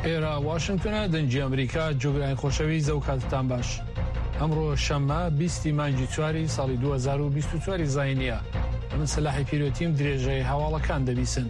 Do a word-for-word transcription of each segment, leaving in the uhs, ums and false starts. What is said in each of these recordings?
ئێرە واشنگتنە دەنجی ئەمریکا جوگرانی خۆشەویست و کاتتان باش. ئەمڕۆ شەممە بیستی مانگی چواری ساڵی دوو هەزار و بیست و چوار زاینیە. من سەلاحی پیرۆتیم درێژەی هەواڵەکان دەبیسن.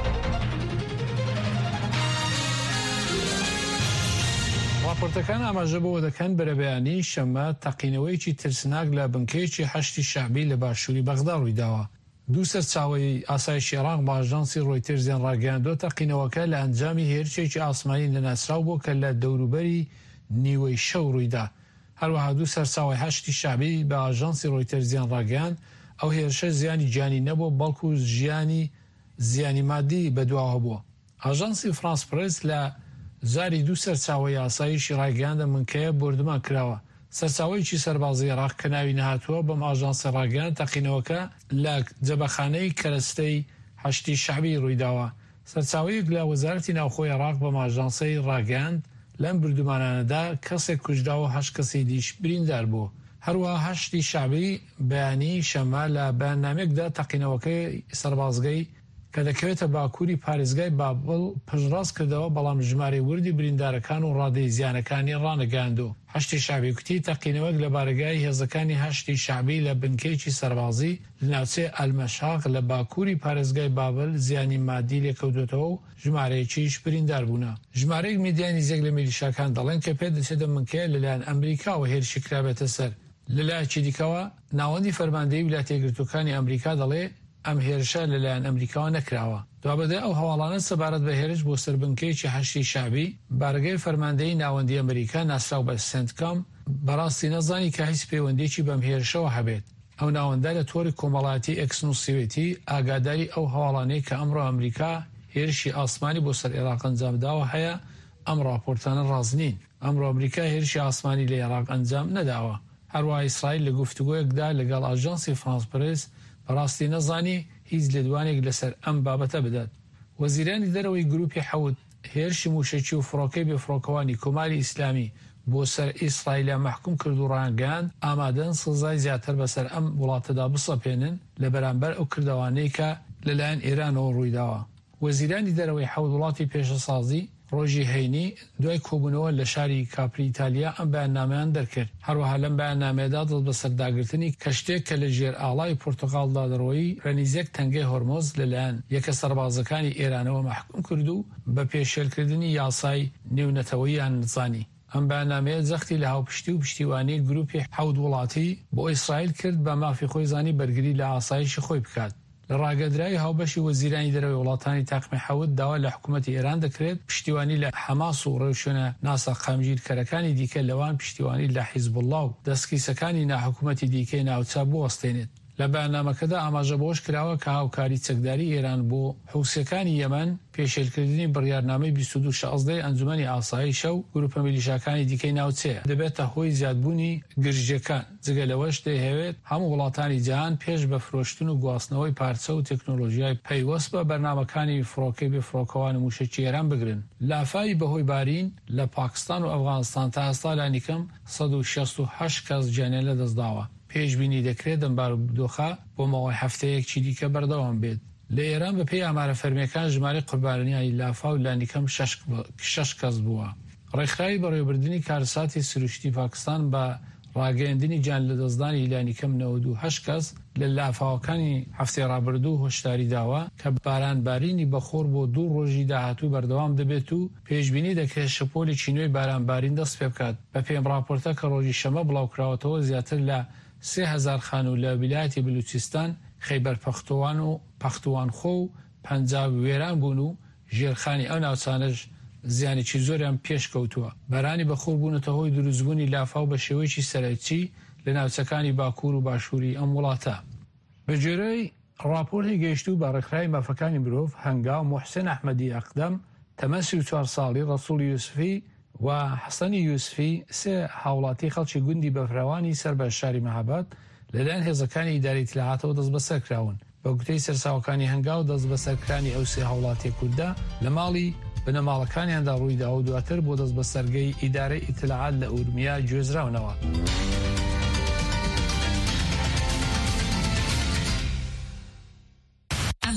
راپۆرتەکان ئاماژە بەوە دەکەن بەرەبەیانی شەممە تەقینەوەیکی ترسناک لە بنکەیەکی هەشتی شەعبی لە باشووری بەغدا ڕوویداوە. دوو سەرچاوەی ئاسایشی عێراق بە ئاژانسی ڕۆیتەرزیان ڕاگەیاندووە تەقینەوەکە لە ئەنجامی هێرشێکی ئاسمانی لەناسراو بوو کە لە دەوروبەری نیوەی شەو ڕوویدا. هەروەها دوو سەرچاوەی هەشتی شەعبی بە ئاژانسی ڕۆیتەرزیان ڕاگەیاند ئەو هێرشە زیانی گیانی نەبوو بەڵکو ژیانی زیانی مادی بەدواوە بووە. ئاژانسی فرانس پرس لە زاری دوو سەرچاوەی ئاسایشی ڕاگەیاندە منکەیە بردومان کراوە. سەرچاوەیەکی سەربازی عێراق کە ناوی نەهاتووە بەم ئاژانسی ڕاگەیاند تەقینەوەکە لە جەبەخانەی کەرەستەی هەشتی شەعبی ڕوویداوە. سەرچاوەیەک لە وەزارەتی ناوخۆی عێراق بەم ئاژانسەی ڕاگەیاند لەم بردومانانەدا کەسێک کوژراوە هەشت کەسی دیش بریندار بوو. هەروەها هەشتی شەعبی بەیانی شەممە لە بەیاننامێکدا تەقینەوەکەی سەربازگەی کە دەکەوێتە باکووری پارێزگای بابڵ پژڕاست کردەوە بەڵام ژمارەی وردی بریندارەکان و ڕادەی زیانەکانی ڕانەگەاندوو. هەشتی شەعبی کوتی تەقینەوەک لە بارگای هێزەکانی هەشتی شەعبی لە بنکەیەکی سەربازی لە ناوچەی ئەلمەشاق لە باکووری پارێزگای بابل زیانی مادی لێکەوتوێتەوە و ژمارەیەکیش بریندار بوونە. ژمارەیەک میدیانی زێک لە میلیشاکان دەڵێن کە پێدەچێتە منکەیە لەلایەن ئەمریکاوە هێرشی کرابێتە سەر. لەلایەکی دیکەوە ناوەندی فەرماندەیی ویلایەتە یەکگرتووەکانی ئەمریکا دەڵێ ئەم هێرشە لەلایەن ئەمریکاوە نەکراوە. دوابەدە ئەو هەواڵانە سەبارەت بە هێرش بۆ سەربنکەیەکی هەشتی شەعبی بارگەی فەرماندەیی ناوەندی ئەمریکا ناسراو بە سنتکام بەڕاستی نەزانی کە هیچ پەیوەندێکی بەم هێرشەوە هەبێت. ئەو ناوەندە لە تۆری کۆمەڵایەتی ئێکس نووسێتی ئاگاداری ئەو هەواڵانەی کە ئەمڕۆ ئەمریکا هێرشی ئاسمانی بۆ سەر عێراق ئەنجامداوە هەیە ئەم راپۆرتانە ڕاست نین. ئەمڕۆ ئەمریکا هێرشی ئاسمانی لە عێراق ئەنجام نەداوە. هەروەها ئیسرائیل لە گفتوگۆیەکدا لەگەڵ ئاژانسی فرانس پرس بەڕاستی نەزانی هیچ لێدوانێک لەسەر ئەم بابەتە بدات. وەزیرانی دەرەوەی گروپی حەوت هێرشی موشەکی و فڕۆکەی بێفڕۆکەوانی کۆماری ئیسلامی بۆ سەر ئیسرائیلە محکوم کرد و ڕانگەیاند ئامادەن سزای زیاتر بەسەر ئەم وڵاتەدا بسەپێنن لە بەرامبەر ئەو کردەوانەی کە لەلایەن ئێرانەوە ڕوویداوە. وەزیرانی دەرەوەی حەوت وڵاتی پێشەسازی ڕۆژی هەینی دوای کۆبوونەوە لە شاری کاپری ئیتالیا ئەم بەیاننامەیان دەرکرد. هەروەها لەم بەیاننامەیەدا دڵ بە سەرداگرتنی کەشتێک کە لە ژێر ئاڵای پۆرتوغاڵدا دەڕۆیی ڕەنیزێک تەنگەی هۆرمۆز لەلایەن یەکە سەربازەکانی ئێرانەوە محکوم کرد و بە پێشێلکردنی یاسای نێونەتەوەییان نزانی. ئەم بەیاننامەیە جەختی لە هاوپشتی و پشتیوانی گروپی حەوت وڵاتی بۆ ئیسرائیل کرد بە مافی خۆی زانی بەرگری لە ئاسایشی خۆی بکات. لە ڕاگەدرای هاوبەشی وەزیرانی دەرەوەی وڵاتانی تاقمی حەوت داوا لە حکوومەتی ئێران دەکرێت پشتیوانی لە حەماس و ڕێوشوێنە ناسا قامگیرکەرەکانی دیکە لەوان پشتیوانی لە حیزبوڵڵا و دەستکیسەکانی ناحکوومەتی دیکەی ناوچە بوەستێنێت. لە بەیاننامەکەدا ئاماژە بەوەش کراوە کە هاوکاری چەکداری ئێران بۆ حوسیەکانی یەمەن پێشێلکردنی بڕیارنامەی بیست و دوو شازدەی ئەنجومەنی ئاسایشە و گروپە میلیشاکانی دیکەی ناوچەیە دەبێتە هۆی زیادبوونی گرژەکان. جگە لەوەش دەیەوێت هەموو وڵاتانی جیهان پێش بە فرۆشتن و گواستنەوەی پارچە و تەکنۆلۆژیای پەیوەست بە بەرنامەکانی فڕۆکەی بێفڕۆکەوان موشەکی ئێران بگرن. لافای بەهۆی بارین لە پاکستان و ئەفغانستان تا ئێستا لانیکەم سەد و شەست و هەشت کەس گیانیان لەدەستداوە. پێشبینی دەکرێت دەمبار بدۆخە بۆ ماوەی هەفتەیەکی دیکە بەردەوام بێت. لە ئێران بەپێی ئامارە فەرمیەکان ژمارەی قوربانیانی لافا و لانیکەم شەش کەس بووە. ڕێکخراوی بەڕێوەبردننی کارساتی سروشتی پاکستان بە ڕاگەیاندنی گیان لەدەستدانی لانیکەم نەوەد و هەشت کەس لە لافاوەکانی هەفتەی ڕابردوو هۆشداری داوە کە بارانبارینی بەخۆر بۆ دوو ڕۆژی داهاتوو بەردەوام دەبێت و پێشبینی دەکرێت شەپۆلی چینۆی بارانبارین دەست پێ بکات. بە پێم راپۆرتە کە ڕۆژی شەمە بڵاوکراوەتەوە زیاتر لە سێ هەزار خانوو لە ویلایەتی بلوچستان، خەیبەر پەختوان و پەختوانخۆ و پەنجاب وێران بوون و ژێرخانی ئەو ناوچانەش زیانێکی زۆریان پێشکەوتووە. بەرانی بەخۆر بوونەتە هۆی دروستبوونی لافاو بە شێوەیەکی سەرەکی لە ناوچەکانی باکوور و باشووری ئەم وڵاتە. بەجێرەی راپۆرتی گەیشتوو بە ڕێکخراوی مافەکانی مرۆڤ هەنگاو موحسین ئەحمەدی ئەقدەم تەمەن سی و چوار ساڵی ڕەسوڵ یوسفی و حەسەنی یوسفی سێ هاوڵاتی خەڵکی گوندی بەفراوانی سەر بە شاری مەهاباد لەلایەن هێزەکانی ئیداری ئیتلاعاتەوە دەست بەسەر کراون. بە گوتەی سەرساوەکانی هەنگاو دەست بەسەرکرانی ئەو سێ هاوڵاتی کووردا لە ماڵی بنەماڵەکانیاندا ڕوویدا و دواتر بۆ دەست بە سەرگەی ئیدارەی ئیتلاعات لە ئورمیا گوێزراونەوە.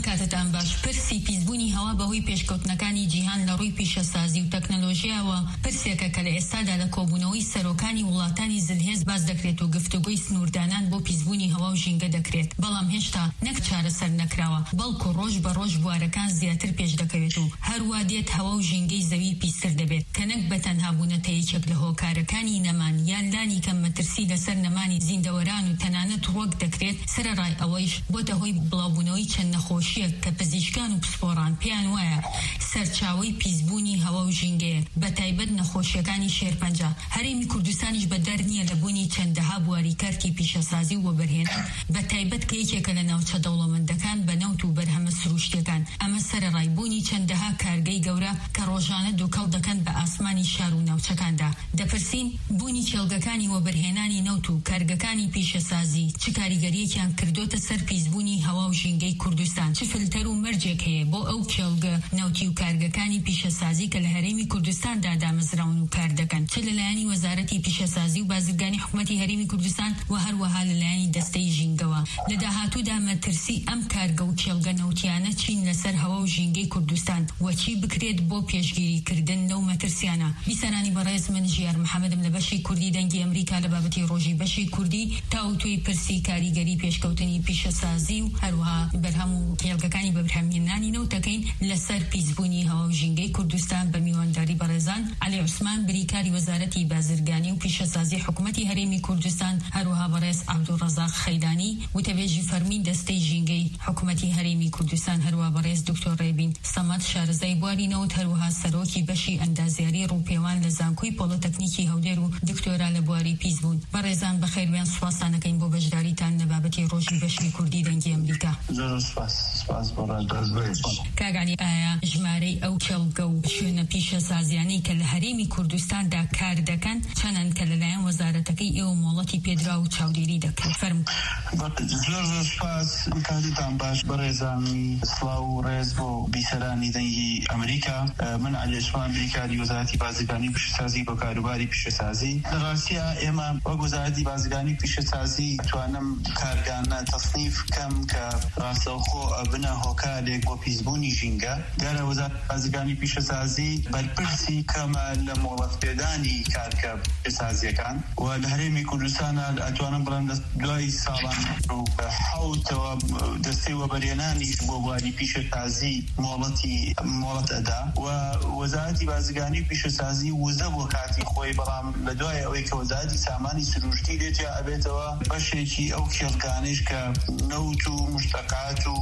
کاتتان باش. پرسی پیسبوونی هەوا بەهۆی پێشکەوتنەکانی جیهان لە ڕووی پیشەسازی و تەکنەلۆژیاوە پرسێکە کە لە ئێستادا لە کۆبوونەوەی سەرۆکانی وڵاتانی زلهێز باز دەکرێت و گفتوگۆی سنووردانان بۆ پیسبوونی هەوا و ژینگە دەکرێت. بەڵام هێشتا نەک چارەسەر نەکراوە، بەڵکو ڕۆژ بە ڕۆژ بوارەکان زیاتر پێش دەکەوێت و هەروە دێت هەوا و ژینگەی زەوی پیستر دەبێت کە نەک بەتەنها بوونەتە یەکێک لە هۆکارەکانی نەمان یان لانی کەم مەترسی لەسەر نەمانی زیندەوەران و تەنانەت ڕوەک دەکرێت. سەرەڕای ئەوەیش بۆتە هۆی بڵاوبوونەوەی چەند نەخۆشیەک کە پزیشکان و پسپۆڕان پێیان وایە سەرچاوەی پیسبوونی هەوا و ژینگەیە، بە تایبەت نەخۆشیەکانی شێرپەنجە. هەرێمی کوردستانیش بەدەر نییە لە بوونی چەندەها بواری کارکی پیشەسازی و وەبەرهێنان، بە تایبەت کە یەکێکە لە ناوچە دەوڵەمەندەکان بە نەوت و بەرهەمە سروشتیەکان. ئەمە سەرەڕای بوونی چەندەها کارگەی گەورە کە ڕۆژانە دووکەڵ دەکەن بە ئاسمانی شار و ناوچەکاندا. دەپرسین بوونی کێڵگەکانی وەبەرهێنانی نەوت و کارگەکانی پیشەسازی چ کاریگەریەکیان کردوتە سەر پیسبوونی هەوا و ژینگەی کوردستان؟ چ فلتەر و مەرجێک هەیە بۆ ئەو کێڵگە نەوتی و کارگەکانی پیشەسازی کە لە هەرێمی کوردستاندا دامەزراون و کار دەکەن، چ لەلایەنی وەزارەتی پیشەسازی و بازرگانی حکوومەتی هەرێمی کوردستان و هەروەها لەلایەنی دەستەی ژینگەوە؟ لە داهاتوودا مەترسی ئەم کارگە و کێڵگە نەوتیانە چین لەسەر هەوا و ژینگەی کوردستان وەچی بکرێت بۆ پێشگیریکردن لەو مەترسیانە؟ بیسەرانی بەڕێز من ژیار محەممەدم لە بەشی کوردی دەنگی ئەمریکا لە بابەتی ڕۆژی بەشی کوردی تاوتوی پرسی کاریگەری پێشکەوتنی پیشەسازی و هەروەها بەرهەم و کێڵگەکانی بەبرهەمهێنانی نەوتەکەین لەسەر پیسبوونی هەوا و ژینگەی کوردستان بە میوانداری بەڕێزان علی عوسمان بریکاری وەزارەتی بازرگانی و پیشەسازی حکوومەتی هەرێمی کوردستان، هەروەها بەڕێز عەبدوڕەزاق خەیدانی وتەبێژی فەرمی دەستەی ژینگەی حکوومەتی هەرێمی کوردستان، هەروەها بەڕێز دکتۆر ڕێبین سەمەد شارەزای بواری نەوت، هەروەها سەرۆکی بەشی ئەندازیاری ڕووپێوان لە زانکۆی پۆڵۆتەکنیکی هەولێر و دکتۆرا لە بواری پیسبوون. بەڕێزان بەخێربیان سوپاسانەکەین بۆ بەشداریتان لە بابەتی ڕۆژی بەشی کوردی دەنگی ئەمریکا. کاگانی ئایا ژمارەی ئەو کێڵگە و شوێنە پیشەسازیانەی کە لە هەرێمی کوردستاندا کار دەکەن چەندن کە لەلایەن وەزارەتەکەی ئێوە مۆڵەتی پێدرا و چاودێری دەکرێت؟ فەرموو. زۆر زۆر سپاس، کاتتان باش بەڕێزانی سڵاو و ڕێز بۆ بیسەرانی دەنگی ئەمریکا. من علی عوسمان بریکاری وەزارەتی بازرگانی پیشەسازی بۆ کاروباری پیشەسازی. لە ڕاستیە ئێمە وەک وەزارەتی بازرگانی پیشەسازی توانم کارگانە تەصنیف کەم کە ڕاستەوخۆ بنە هۆکارێک بۆ پیسبوونی ژینگە. دیارە وەزارەتی بازرگانی پیشەسازی بەرپرسی کەمە لە مۆڵەت پێدانی کارکە پیشەسازیەکان و لە هەرێمی کوردستانە ئەتوانم بڵێم دوای ساڵان حەوتەوە دەستەی وەبەرهێنانی بۆ بواری پیشەسازی مۆڵەتی مۆڵەت ئەدا و وەزارەتی بازرگانی پیشەسازی وزە بۆ کاتی خۆی، بەڵام لە دوای ئەوەی کە وەزارەتی سامانی سروشتی لێتیا ئەبێتەوە بەشێکی ئەو کێڵگانیش کە نەوت و مشتەقات و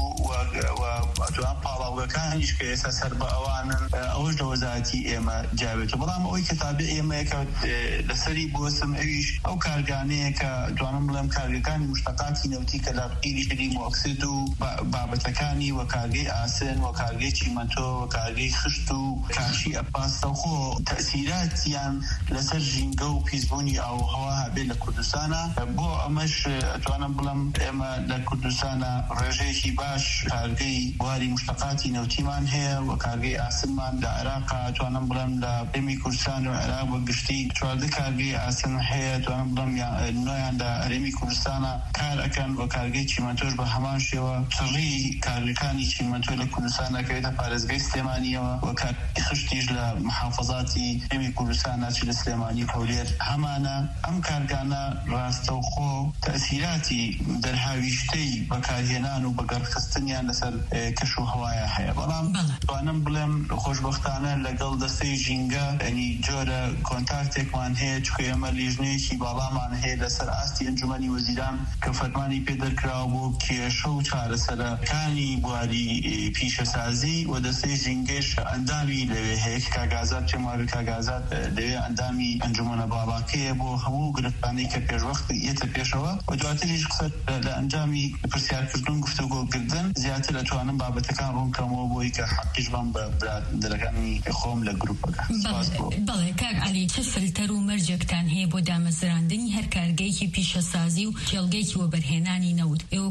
ئەتوان پاڵاوگەکانیش کە ئێستا سەر بە ئەوانن ئەوش لە وەزارەتی ئێمە جاوێتەوە. بەڵام ئەوەی کە تابع ئێمەیەکە لەسەری بۆسم ئەویش ئەو کارگانەیە کە توانم بڵێم کارگەکانی مشتەقاتی نەوتی کە لە قیری شری مۆکسید و بابەتەکانی وە کارگەی ئاسن وە کارگەی چیمەنتۆ وە کارگەی خشت و کاشی ئەپاستەخۆ تەسیراتیان لەسەر ژینگە و پیسبوونی ئاوهەوا هەبێت لە کوردستانە. بۆ ئەمەش ئەتوانم بڵێم ئێمە لە کوردستانە ڕێژەیەکی باش کارگەی بواری مشتەقاتی نەوتیمان هەیە و کارگەی ئاسنمان لە عێراقا. ئەتوانم بڵێم لە هەرێمی کوردستان و عێراق وە گشتی چواردە کارگەی ئاسن هەیە. ئەتوانم بڵێم نۆیان لە هەرێمی کوردستانە کار ئەکەن و کارگەی چیمەنتۆش بە هەمان شێوە. چڕی کارگەکانی چیمەنتۆ لە کوردستانە کەوێتە پارێزگای سلێمانیەوە و کارگەی خشتیش لە محافەزاتی هەرێمی کوردستانە چ لە سلێمانی هەولێر هەمانە. ئەم کارگانە ڕاستەوخۆ تەسیراتی دەرهاویشتەی بەکارهێنان و بەگەڕخستنیان لەسەر کەش و هەوایە هەیە. بەڵام توانم بڵێم خۆشبەختانە لەگەڵ دەستەی ژینگە ینی جۆرە کۆنتاکتێکمان هەیە، چکە ئێمە لیژنەیەکی باڵامان هەیە لەسەر ئاستی ئەنجومەنی وەزیران کە فەرمانی پێدەرکراوە بۆ کێشە و چارەسەرەکانی بواری پیشەسازی و دەستەی ژینگەش ئەندامی لەوێ هەیە. کاگازات پێماوی کاگازات لەوێ ئەندامی ئەنجومەنە باڵاکەیە بۆ هەموو گرفتانەی کە پێشوەخت ئێتە پێشەوە و دواتریش قسە لە ئەنجامی پرسیارکردن گفتوگۆکردن زیاتر ئەتوانم بابەتەکان ڕوونکەمەوە بۆی کە حەقیش بەم بە برادەرەکانی خۆم لە گروپەکە. بەڵێ کاک عەلی، چه فلتەر و مەرجێکتان هەیە بۆ دامەزراندنی هەر کارگەیەکی پیشەسازی و کێڵگەیەکی وەبەرهێنانی نەوت؟ ئێوە کولایانی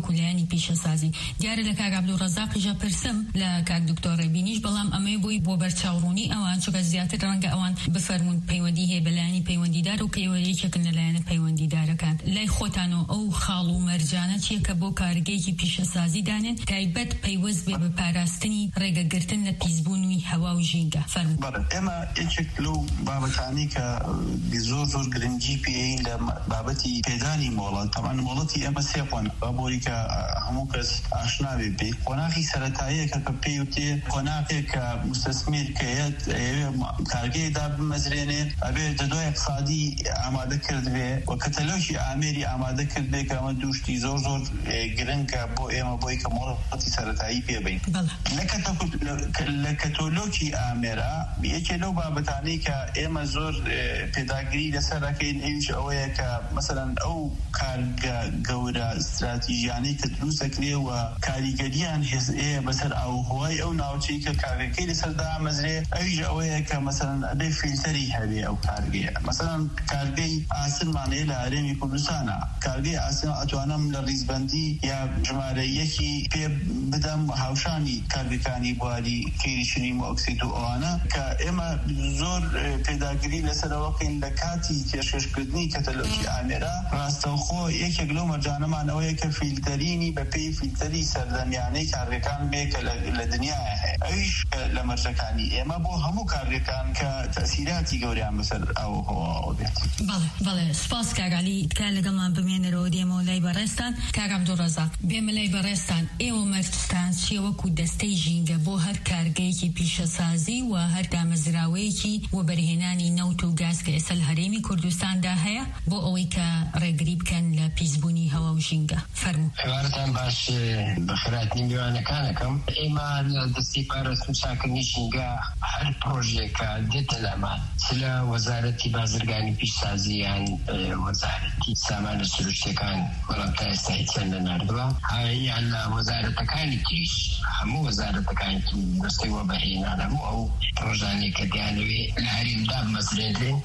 ژینگەی پیشەسازی دیارە لە کاک عەبدوڕەزاقیژە پرسم لە کاک دکتۆر ڕێبینیش بەڵام ئەمەی بۆی بۆ بەرچاوڕوونی ئەوان چونکە زیاتر ڕەنگە ئەوان بفەرمون پەیوەندی هەیە بەلایانی پەیوەندیدار و کەیوەیەکێکن لەلایەنە پەیوەندیدارەکان لای خۆتانەوە ئەو خاڵ و مەرجانە چیە کە بۆ کارگەیەکی پیشەسازی دانێن تایبەت پەیوەست بێ بە پاراستنی ڕێگەگرتن لە پیسبوونی هەوا و ژینگە فەرموو. ئێمە یەکێک لەو بابەتانی کە زۆر زۆر گرنگی پێین لە بابەتی پێدانی مۆڵەت تەمان مۆڵەتی ئێمە سێ قۆن بۆی کە هەموو کەس ئاشناوێ بێ قۆناغی سەرەتاییەکە کە پێی وتێ قۆناغێک کە مستەسمیر کەیەت کارگەیەدا بمەزرێنێ ئەبێ جەدوای اقتصادی ئامادە کرد بێ و کەتەلۆشی ئامێری ئامادە کرد بێ کە ئەمە دووشتی زۆر زۆر گرنگە بۆ ئێمە بۆی کە مۆڵەتی سەرەتایی پێ بین. لە کەتۆلۆکی ئامێرە یەکێ لەو بابەتانەی کە ئێمە زۆر پێداگیری لەسەر دەکەین ئەویش ئەوەیە کە مەسەڵەن ئەو کارگە گەورە استراتیژیانەی کە دروست دەکرێ و کاریگەریان هێزەیە بەسەر ئاوهەوای ئەو ناوچەی کە کارگەکەی لەسەردا ئامەزرێ ئەویش ئەوەیە کە مەسەڵەن ئەبێ فیلتەری هەبێ ئەو کارگەیە مەسەڵەن کارگەی ئاسنمانەیە لە هەرێمی کوردستانە کارگەی ئاسن ئەتوانم لە ڕیزبەندی یا ژمارە یەکی پێ بدەم هاوشانی کارگەکانی بواری کێریشنی مۆکسید و ئەوانە کە ئێمە زۆر پێداگیری لەسەرەوەکەین لە کاتی کێشێشکردنی کەتەلۆکی ئامێرە ڕاستەوخۆ یەکێک لەو مەرجانەمانەوەیە کە فیلتەرینی بە پێی فیلتەری سەردەمیانەی کارگەکان بێ کە لە دنیاە هەیە ئەویش لە مەرجەکانی ئێمە بۆ هەموو کارگەکان کە تەسیراتی گەوریان بەسەر ئاوهەوا بێت. بەڵێ بەڵێ سپاس کاگالی کا لەگەڵمان بمێنەرەوە دێمەوە لای بەڕێستان کاک عەبدوڕەزاق بێمە لای بەڕێستان ئێوە مەرجتان چیە وەکو دەستەی ژینگە بۆ هەر کارگەیەکی پیشەسازی و هەر دامەزراوەیەکی و بەرهێنانی نەوت و گاز کە ئێستا لە هەرێمی کوردستاندا هەیە بۆ ئەوەی کە ڕێگری بکەن لە پیسبوونی هەوا و ژینگە فەرموو. هێوارتان باش بەخێرهاتنی میوانەکانەکەم ئێمە لە دەستی پاراستن و چاکردنی ژینگە هەر پرۆژێکە دێتە لامان چ لە وەزارەتی بازرگانی پیشسازی یان وەزارەتی سامانە سروشتەکان بەڵام تا ئێستا هیچیان نەناردووە یان لە وەزارەتەکانی تریش هەموو وەزارەتەکانی دەستەی وەبەرهێنان هەموو ئەو پرۆژانێک کە دەیانەوێ لە هەرێمدا بمەزرێنرێن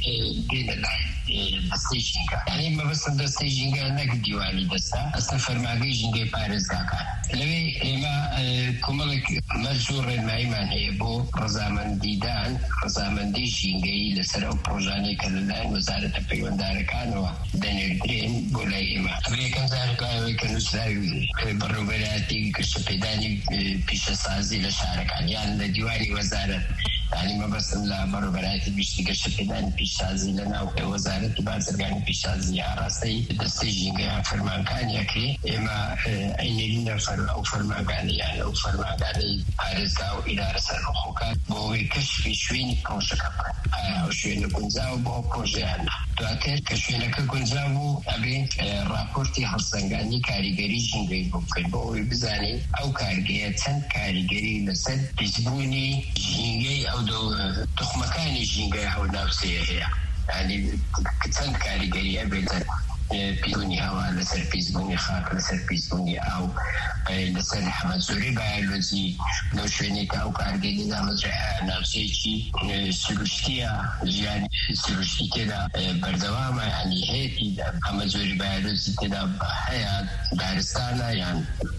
دێنە لای دەستەی ژینگە یعنی مەبەستم دەستەی ژینگە نەک دیوانی دەستە ئەستە فەرماگەی ژینگەی پارێزگاکان لەوێ ئێمە کۆمەڵێک مەرج و ڕێنماییمان هەیە بۆ ڕەزامەندیدان ڕەزامەندی ژینگەی لەسەر ئەو پرۆژانەی کە لەلایەن وەزارەتە پەیوەنددارەکانەوە دەنێردرێن بۆ لای ئێمە ئەمە یەکەم جارێکەوەی کە نووسراوی بەڕێوەبەراتی گشتەپێدانی پیشەسازی لە شارەکان یان لە دیوانی وەزارەت یعنی مەبەستم لە بەڕێوەبەراتی گشتی گەشتەپێدانی پیشسازی لە ناو وەزارەتی بازرگانی پیشسازی ئاڕاستەی دەستەی ژینگەیان فەرمانکانیەکرێ ئێمە ئەینێرینە ئەو فەرمانگانە یان ئەو فەرمانگانەی پارێزگا و ئیدارە سەربەخۆکان بۆ ئەوەی کەشفی شوێنی پرۆژەکە بکەن ئایا ئەو شوێنە گونجاو بۆ ئەو پرۆژەیان دواتر کە شوێنەکە گونجاو بوو ئەبێ راپۆرتی هەڵسەنگاندنی کاریگەری ژینگەی بۆ بکەین بۆ ئەوەی بزانین ئەو کارگەیە چەند کاریگەری لەسەر پیسبوونی ژینگەی ئەو تخمەکانی ژینگەی هەولناوسەیە هەیە یعنی چەند کاریگەری ئەبێتە پیسبوونی هەوا لەسەر پیسبوونی خاک لەسەر پیسبوونی ئاو لەسەر هەمەزۆری بایۆلۆجی لەو شوێنێک ئەو کارگەری دامەزرای ناوچەیەکی سروشتیە ژیانی سروشتی تێدا بەردەوامە یعنی هەیەی هەمەزۆری بایۆلۆجی تێدا هەیە دارستانە یان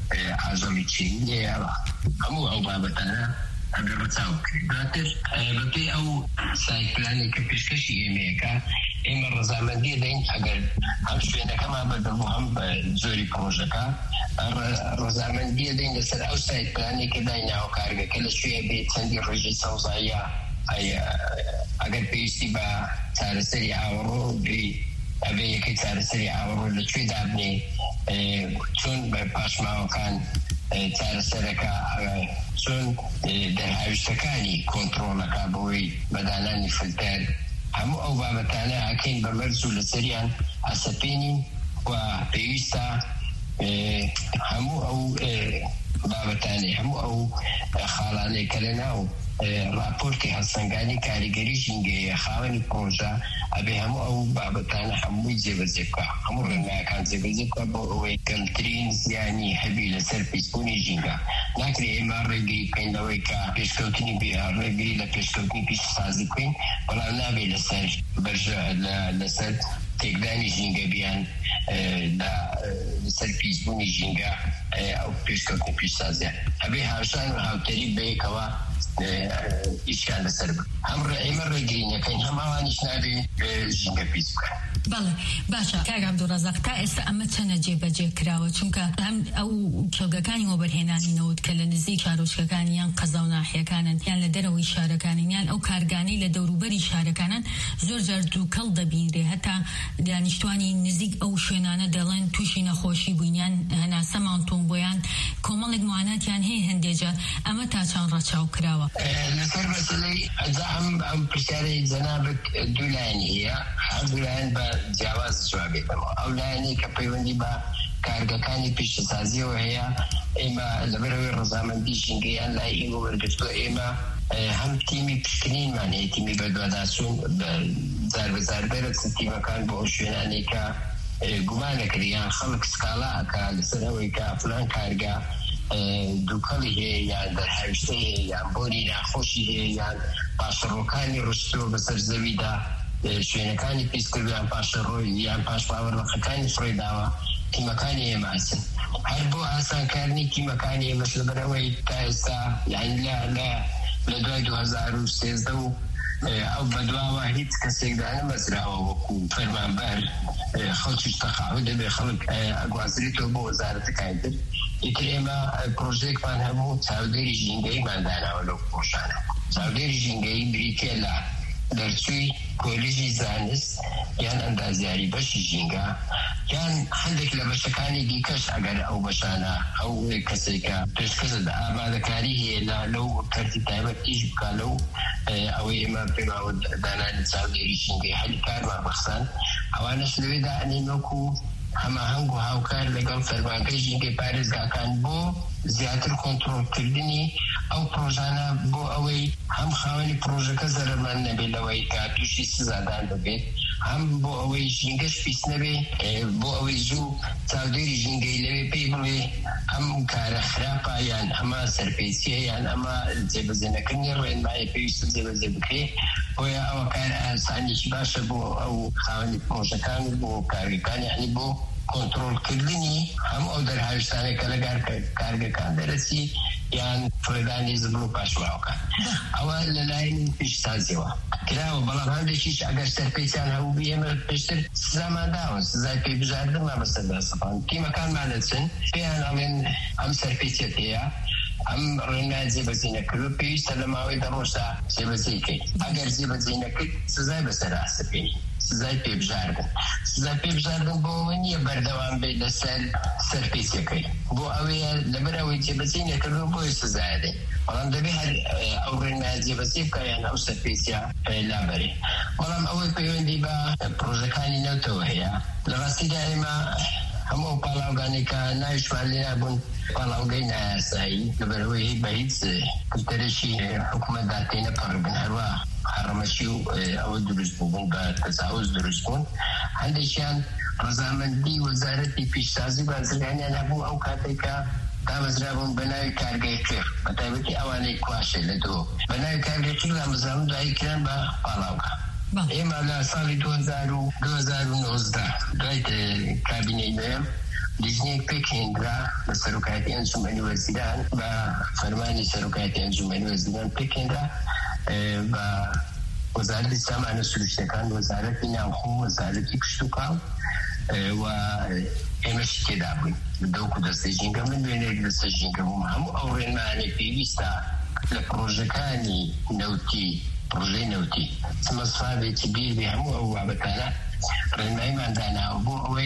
ئاژەڵی چینیە هەموو ئەو بابەتانە ئەگەر بەچاو بکرێت دواتر بەپێی ئەو سایپلانی کە پێشکەشی ئێمەیەکە ئێمە ڕەزامەندی دەین ئەگەر هەم شوێنەکەمان بەدەبوو هەم بە زۆری پرۆژەکە ڕەزامەندیە دەین لەسەر ئەو سایپلانی کە دایناوە کارگەکە لە شوێ بێت چەندی ڕێژەی سەوزاییە ئەگەر پێویستی بە چارەسەری ئاوەڕۆ بێ ئەبێ یەکەی چارەسەری ئاوەڕۆ لەکوێ دابنێ چۆن بە پاشماوەکان چارەسەرەکە چۆن دەرهاویشتەکانی کۆنتڕۆڵەکە بۆی بەدانانی فلتەر هەموو ئەو بابەتانە ئەکەین بە مەرج و لەسەریان ئەسەپێنین و پێویستە هەموو ئەو بابەتانەی هەموو ئەو خاڵانەی کە لە ناو راپۆرتی هەڵسەنگانی کاریگەری ژینگەیە خاوەنی پرۆژە ئەبێ هەموو ئەو بابەتانە هەمووی جێبەجێ بکە هەموو ڕێنماییەکان جێبەجێ بکە بۆ ئەوەی کەمترین زیانی هەبی لەسەر پیسبوونی ژینگە ناکرێ ئێمە ڕێگری بکەین لەوەی کە پێشکەوتنی ڕێگری لە پێشکەوتنی پیشسازی بکەین بەڵام نابێ لەسەر بەرژە لەسەر تێکدانی ژینگە بیان لەسەر پیسبوونی ژینگە ئەو پێشکەوتنی پیشسازیە هەبێ هاوشان و هاوتەری بەیەکەوە ئیشکان لەسەر بن هەم ئێمە ڕێگرینەکەین هەم ئەوانیش نابێ ژینگە پیس بکەن. بەڵێ باشە کاک عەبدوڕەزاق تا ئێستا ئەمە چەنە جێبەجێ کراوە چونکە هەم ئەو کێڵگەکانی وەبەرهێنانینەوە کە لە نزیک چارۆچکەکانی یان قەزا و ناحیەکانن یان لە دەرەوەی شارەکانن یان ئەو کارگانەی لە دەوروبەری شارەکانن زۆر جار دووکەڵ دەبینرێ هەتا دانیشتوانی نزیک ئەو شوێنانە دەڵێن تووشی نەخۆشی بووینیان هەناسەمان تۆم بۆیان کۆمەڵێک معاناتیان هەیە هەندێجا ئەمە تا چەند ڕەچاو کراوە لەسەر مەسەلەی ئەجا ئەم پرسیارەی جەنابەت دوو لایەنی هەیە هەردوو لایەن بە جیاواز جوابێتەوە ئەو لایەنەی کە پەیوەندی بە کارگەکانی پیشەسازیەوە هەیە ئێمە لەبەرەوەی ڕەزامەندی ژینگەیان لای ئێمە وەرگرتووە ئێمە هەم تیمی پشکنینمان هەیە تیمی بەدواداچوون جار بەجار بەرەچن تیمەکان بۆ ئەو شوێنانەی کە گومانەکردیان خەڵک سکاڵا ئەکا لەسەر ئەوەی کە فلان کارگا دووکەڵی هەیە یان دەرهاویشتە هەیە یان بۆری ناخۆشی هەیە یان پاشەڕۆکانی ڕشتۆ بەسەر زەویدا شوێنەکانی پیسکردیان پاشەڕۆی یان پاش باوەڕەخەکانی فڕێداوە تیمەکانی ئێماسن هەر بۆ ئاسانکارنی تیمەکانی ئێمەش لەبەرەوەی تا ئێستا یعنی لە دوای دوو هەزار و سێزدە و ئەو بەدواوە هیچ کەسێکدا نەمەزراوە وەکو فەرمانبەر خەڵکیش تەقاعود دەبێ خەڵک ئەگوازرێتەوە بۆ وەزارەتەکانی تر ئیتر ئێمە پرۆژێکمان هەبوو چاودێری ژینگەیمان داناوە لەو پرۆژانە چاودێری ژینگەیی بریتێ لە دەرچووی کۆلیژی زانست یان ئەندازیاری بەشی ژینگە یان هەندێک لە بەشەکانی دیکەش ئەگەر ئەو بەشانە ئەو کەسێکە پێشکەسە ئامادەکاری هەیە لەو کەرتی تایبەت ئیش بکە لەو ئەوەی ئێمە پێماوە دانانی چاودێری ژینگەی هەلی کارمان بەخسان ئەوانەش لەوێدا ئەنینۆکو هەماهەنگ و هاوکار لەگەڵ فەرمانگەی ژینگەی پارێزگاکان بۆ زیاتر کۆنتڕۆڵکردنی ئەو پرۆژانە بۆ ئەوەی هەم خاوەنی پرۆژەکە زەرمان نەبێت لەوەی کە تووشی سزادان دەبێت هەم بۆ ئەوەی ژینگەش پیس نەبێ بۆ ئەوەی زوو چاودێری ژینگەی لەوێ پێی بڵێ ئەم کارە خراپە یان ئەمە سەرپێچیە یان ئەمە جێبەجێنەکردنی ڕێنمایە پێویستە جێبەجێ بکرێت بۆیە ئەوە کار ئاسانیی باشە بۆ ئەو خاوەنی پرۆژەکان بۆ کارگەکان یعنی بۆ کۆنتڕۆڵکردنی هەم ئەو دەرهاویشتانێکە لە کارگەکان دەرەچی یان فڕێدانی زبڵ و پاشماوەکان ئەوە لەلایەن پیشسازیەوە کراوە بەڵام هەندێکیش ئەگەر سەرپێچیان هەبوو ئێمە پێشتر سزامان داوە سزای پێبژاردنمان بەسەردا سەپان تیمەکانمان دەچن پێیان ئەڵێن ئەم سەرپێچیەت هەیە ئەم ڕێنمای جێبەجێ نەکردو پێویستە لە ماوەی دە ڕۆژدا جێبەجێ کەیت ئەگەر جێبەجێ نەکرد سزای بەسەردا پێی سزای پێبژاردن سزای پێبژاردن بۆ ئەوە نییە بەردەوام بێت لەسەر سەرپێچیەکەی بۆ ئەوەیە لەبەر ئەوەی جێبەجێ نەکردو بۆی سزای دێ بەڵام دەبێ هەر ئەو ڕێنمای جێبەجێ بکە یان ئەو سەرپێچیە لابەرێ بەڵام ئەوەی پەیوەندی بە پرۆژەکانی نەوتەوە هەیە لە ڕاستیدا ئێمە هەموو پاڵاوگانێکە ناویشمان لێ نابوون پاڵاوگەی نایاسایی لەبەرەوەی بە هیچ کلتەرێکی حکوومەتدا تێنەپەڕبن هەروە حڕەمەشی و ئەوە دروست بوون بە تەجاوز دروست بوون هەندێکیان ڕەزامەندی وەزارەتی پیشسازی بازرگانیان هەبوو ئەو کاتێکە دامەزرابوون بە ناوی کارگەی قێر بە تایبەتی ئەوانەی کواشێ لە دۆ بە ناوی کارگەی قێر دامەزرابوون دوایی کران بە پاڵاوگا ئێمە لە ساڵی دوو هەزار و نۆزدە دوای کابینەی نوێم لیژنێک پێکهێنرا بە سەرۆکایەتی ئەنجومەنی وەزیران بە فەرمانی سەرۆکایەتی ئەنجومەنی وەزیران پێکهێنرا بە وەزارەتی سامانە سروشتەکان وەزارەتی ناوخۆ وەزارەتی کشت و کاڵ و ئێمەش تێدا بووین دەوکو دەستەی ژینگە من وێنەیەک دەستە ژینگە بووم هەموو ئەو ڕێنمانێک پێویستە لە پرۆژەکانی نەوتی پرۆژەی نەوتی سمەسفابێکی بیر بێ هەموو ئەو بابەتانە ڕێنماییمان داناوە بۆ ئەوەی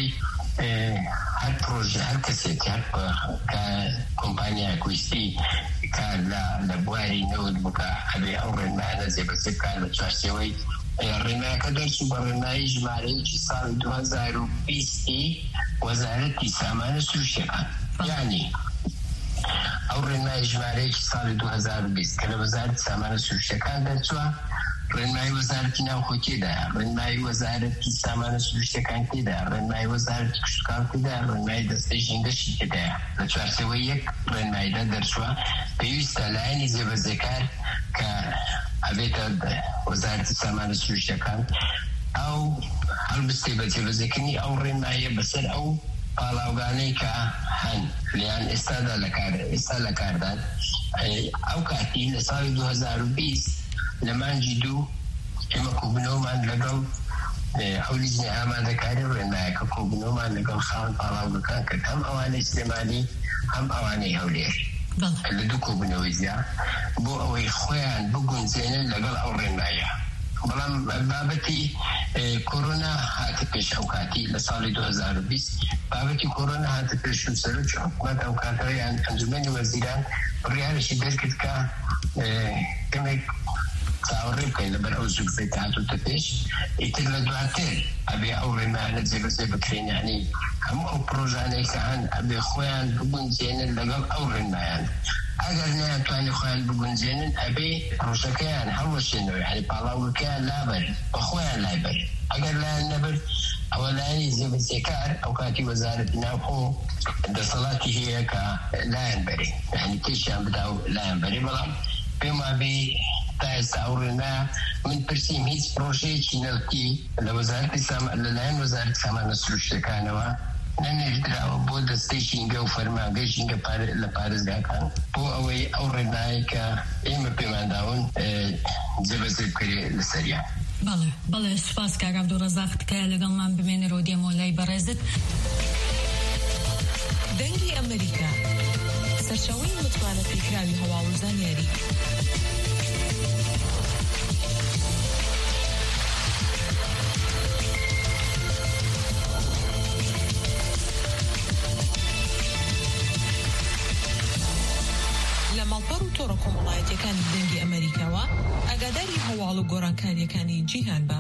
هەر پرۆژە هەر کەسێک کۆمپانیا کویستی کار لە بواری نەوت بکە هەبێ ئەو ڕێنمایانە جێبەجێ بکات لە چوارچێوەی ڕێنمایەکە دەرچوو بە ڕێنمایی ژمارەیەکی ساڵی دوو هەزار و بیستی وەزارەتی سامانە سروشتەکان یعنی ئەو ڕێنمای ژمارەیەکی ساڵی دوو هەزار و بیست کە لە وەزارەتی سامانە سروشتەکان دەرچووە ڕێنمایی وەزارەتی ناوخۆ تێدایە ڕێنمایی وەزارەتی سامانە سروشتەکان تێدایە ڕێنمایی وەزارەتی کشتوکاڵ تێدایە ڕێنمایی دەستەی ژینگەشی تێدایە لە چوارچێوەی یەک ڕێنماییدا دەرچووە پێویستە لایەنی جێبەجێکار کە ئەبێتە وەزارەتی سامانە سروشتەکان ئەو هەڵبستێ بە جێبەجێکردنی ئەو ڕێنماییە بەسەر ئەو پاڵاوگانەی کە هەن لیان ئێستادا ئێستا لە کاردان ئەو کاتی لە ساڵی دوو هەزار و بیست لە مانگی دوو ئێمە کۆبوونەوەمان لەگەڵ ئەو لیژنە ئامادەکاری ڕێنمایەکە کۆبوونەوەمان لەگەڵ خاوەن پاڵاوگەکان کرد هەم ئەوانەی سلێمانی هەم ئەوانەی هەولێر لە دوو کۆبوونەوەی زیاد بۆ ئەوەی خۆیان بگونجێنن لەگەڵ ئەو ڕێنمایە. بەڵام بابەتی کۆرۆنا هاتە پێش ئەو کاتی لە ساڵی دوو هەزار و بیست بابەتی کۆرۆنا هاتە پێش و سەرۆکی حکوومەت ئەو کاتەوەیان ئەنجومەنی وەزیران بڕیارێکی دەرکرد کە کەمێک چاوەڕێ بکەین لەبەر ئەو زوگفەی کە هاتووتە پێش ئیتر لە دواتر ئەبێ ئەو ڕێنمایانە جێبەجێ بکرێن یعنی هەموو ئەو پرۆژانەی کە هەن ئەبێ خۆیان بگونجێنن لەگەڵ ئەو ڕێنمایان. ئەگەر نەیانتوانی خۆیان بگونجێنن ئەبێ پرۆژەکەیان هەڵوەشێنەوە یعنی پاڵاوگەکەیان لابەر بە خۆیان لایبەر. ئەگەر لایەن نەبەر ئەوە لایەنی جێبەجێکار ئەو کاتی وەزارەتی ناوخۆ دەسەڵاتی هەیە کە لایەن بەرێ یعنی تێشیان بدا و لایەن بەرێ. بەڵام پێم وابێ تا ئێستا ئەو ڕێنمایە من پرسیم هیچ پرۆژەیەکی نەوتی لە وەزارەتی لەلایەن وەزارەتی سامانە سروشتەکانەوە نەنێردراوە بۆ دەستەی ژینگە و فەرمانگەی ژینگە لە پارێزگاکان بۆ ئەوەی ئەو ڕێنمایە کە ئێمە پێمانداون جێبەجێ بکرێ لەسەریان. بەڵێ بەڵێ سوپاس کاک عەبدوڕەزاق تکایە لەگەڵمان بمێنەرەوە دێمەوە لای بەڕێزت. دەنگی ئەمریکا سەرچاوەی متمانە پێکراوی هەواڵ و زانیاری. لە ماڵپەڕ و تۆڕە کۆمەڵایەتیەکانی دەنگی ئەمریکاوە ئاگاداری هەواڵ و گۆڕانکاریەکانی جیهان بە.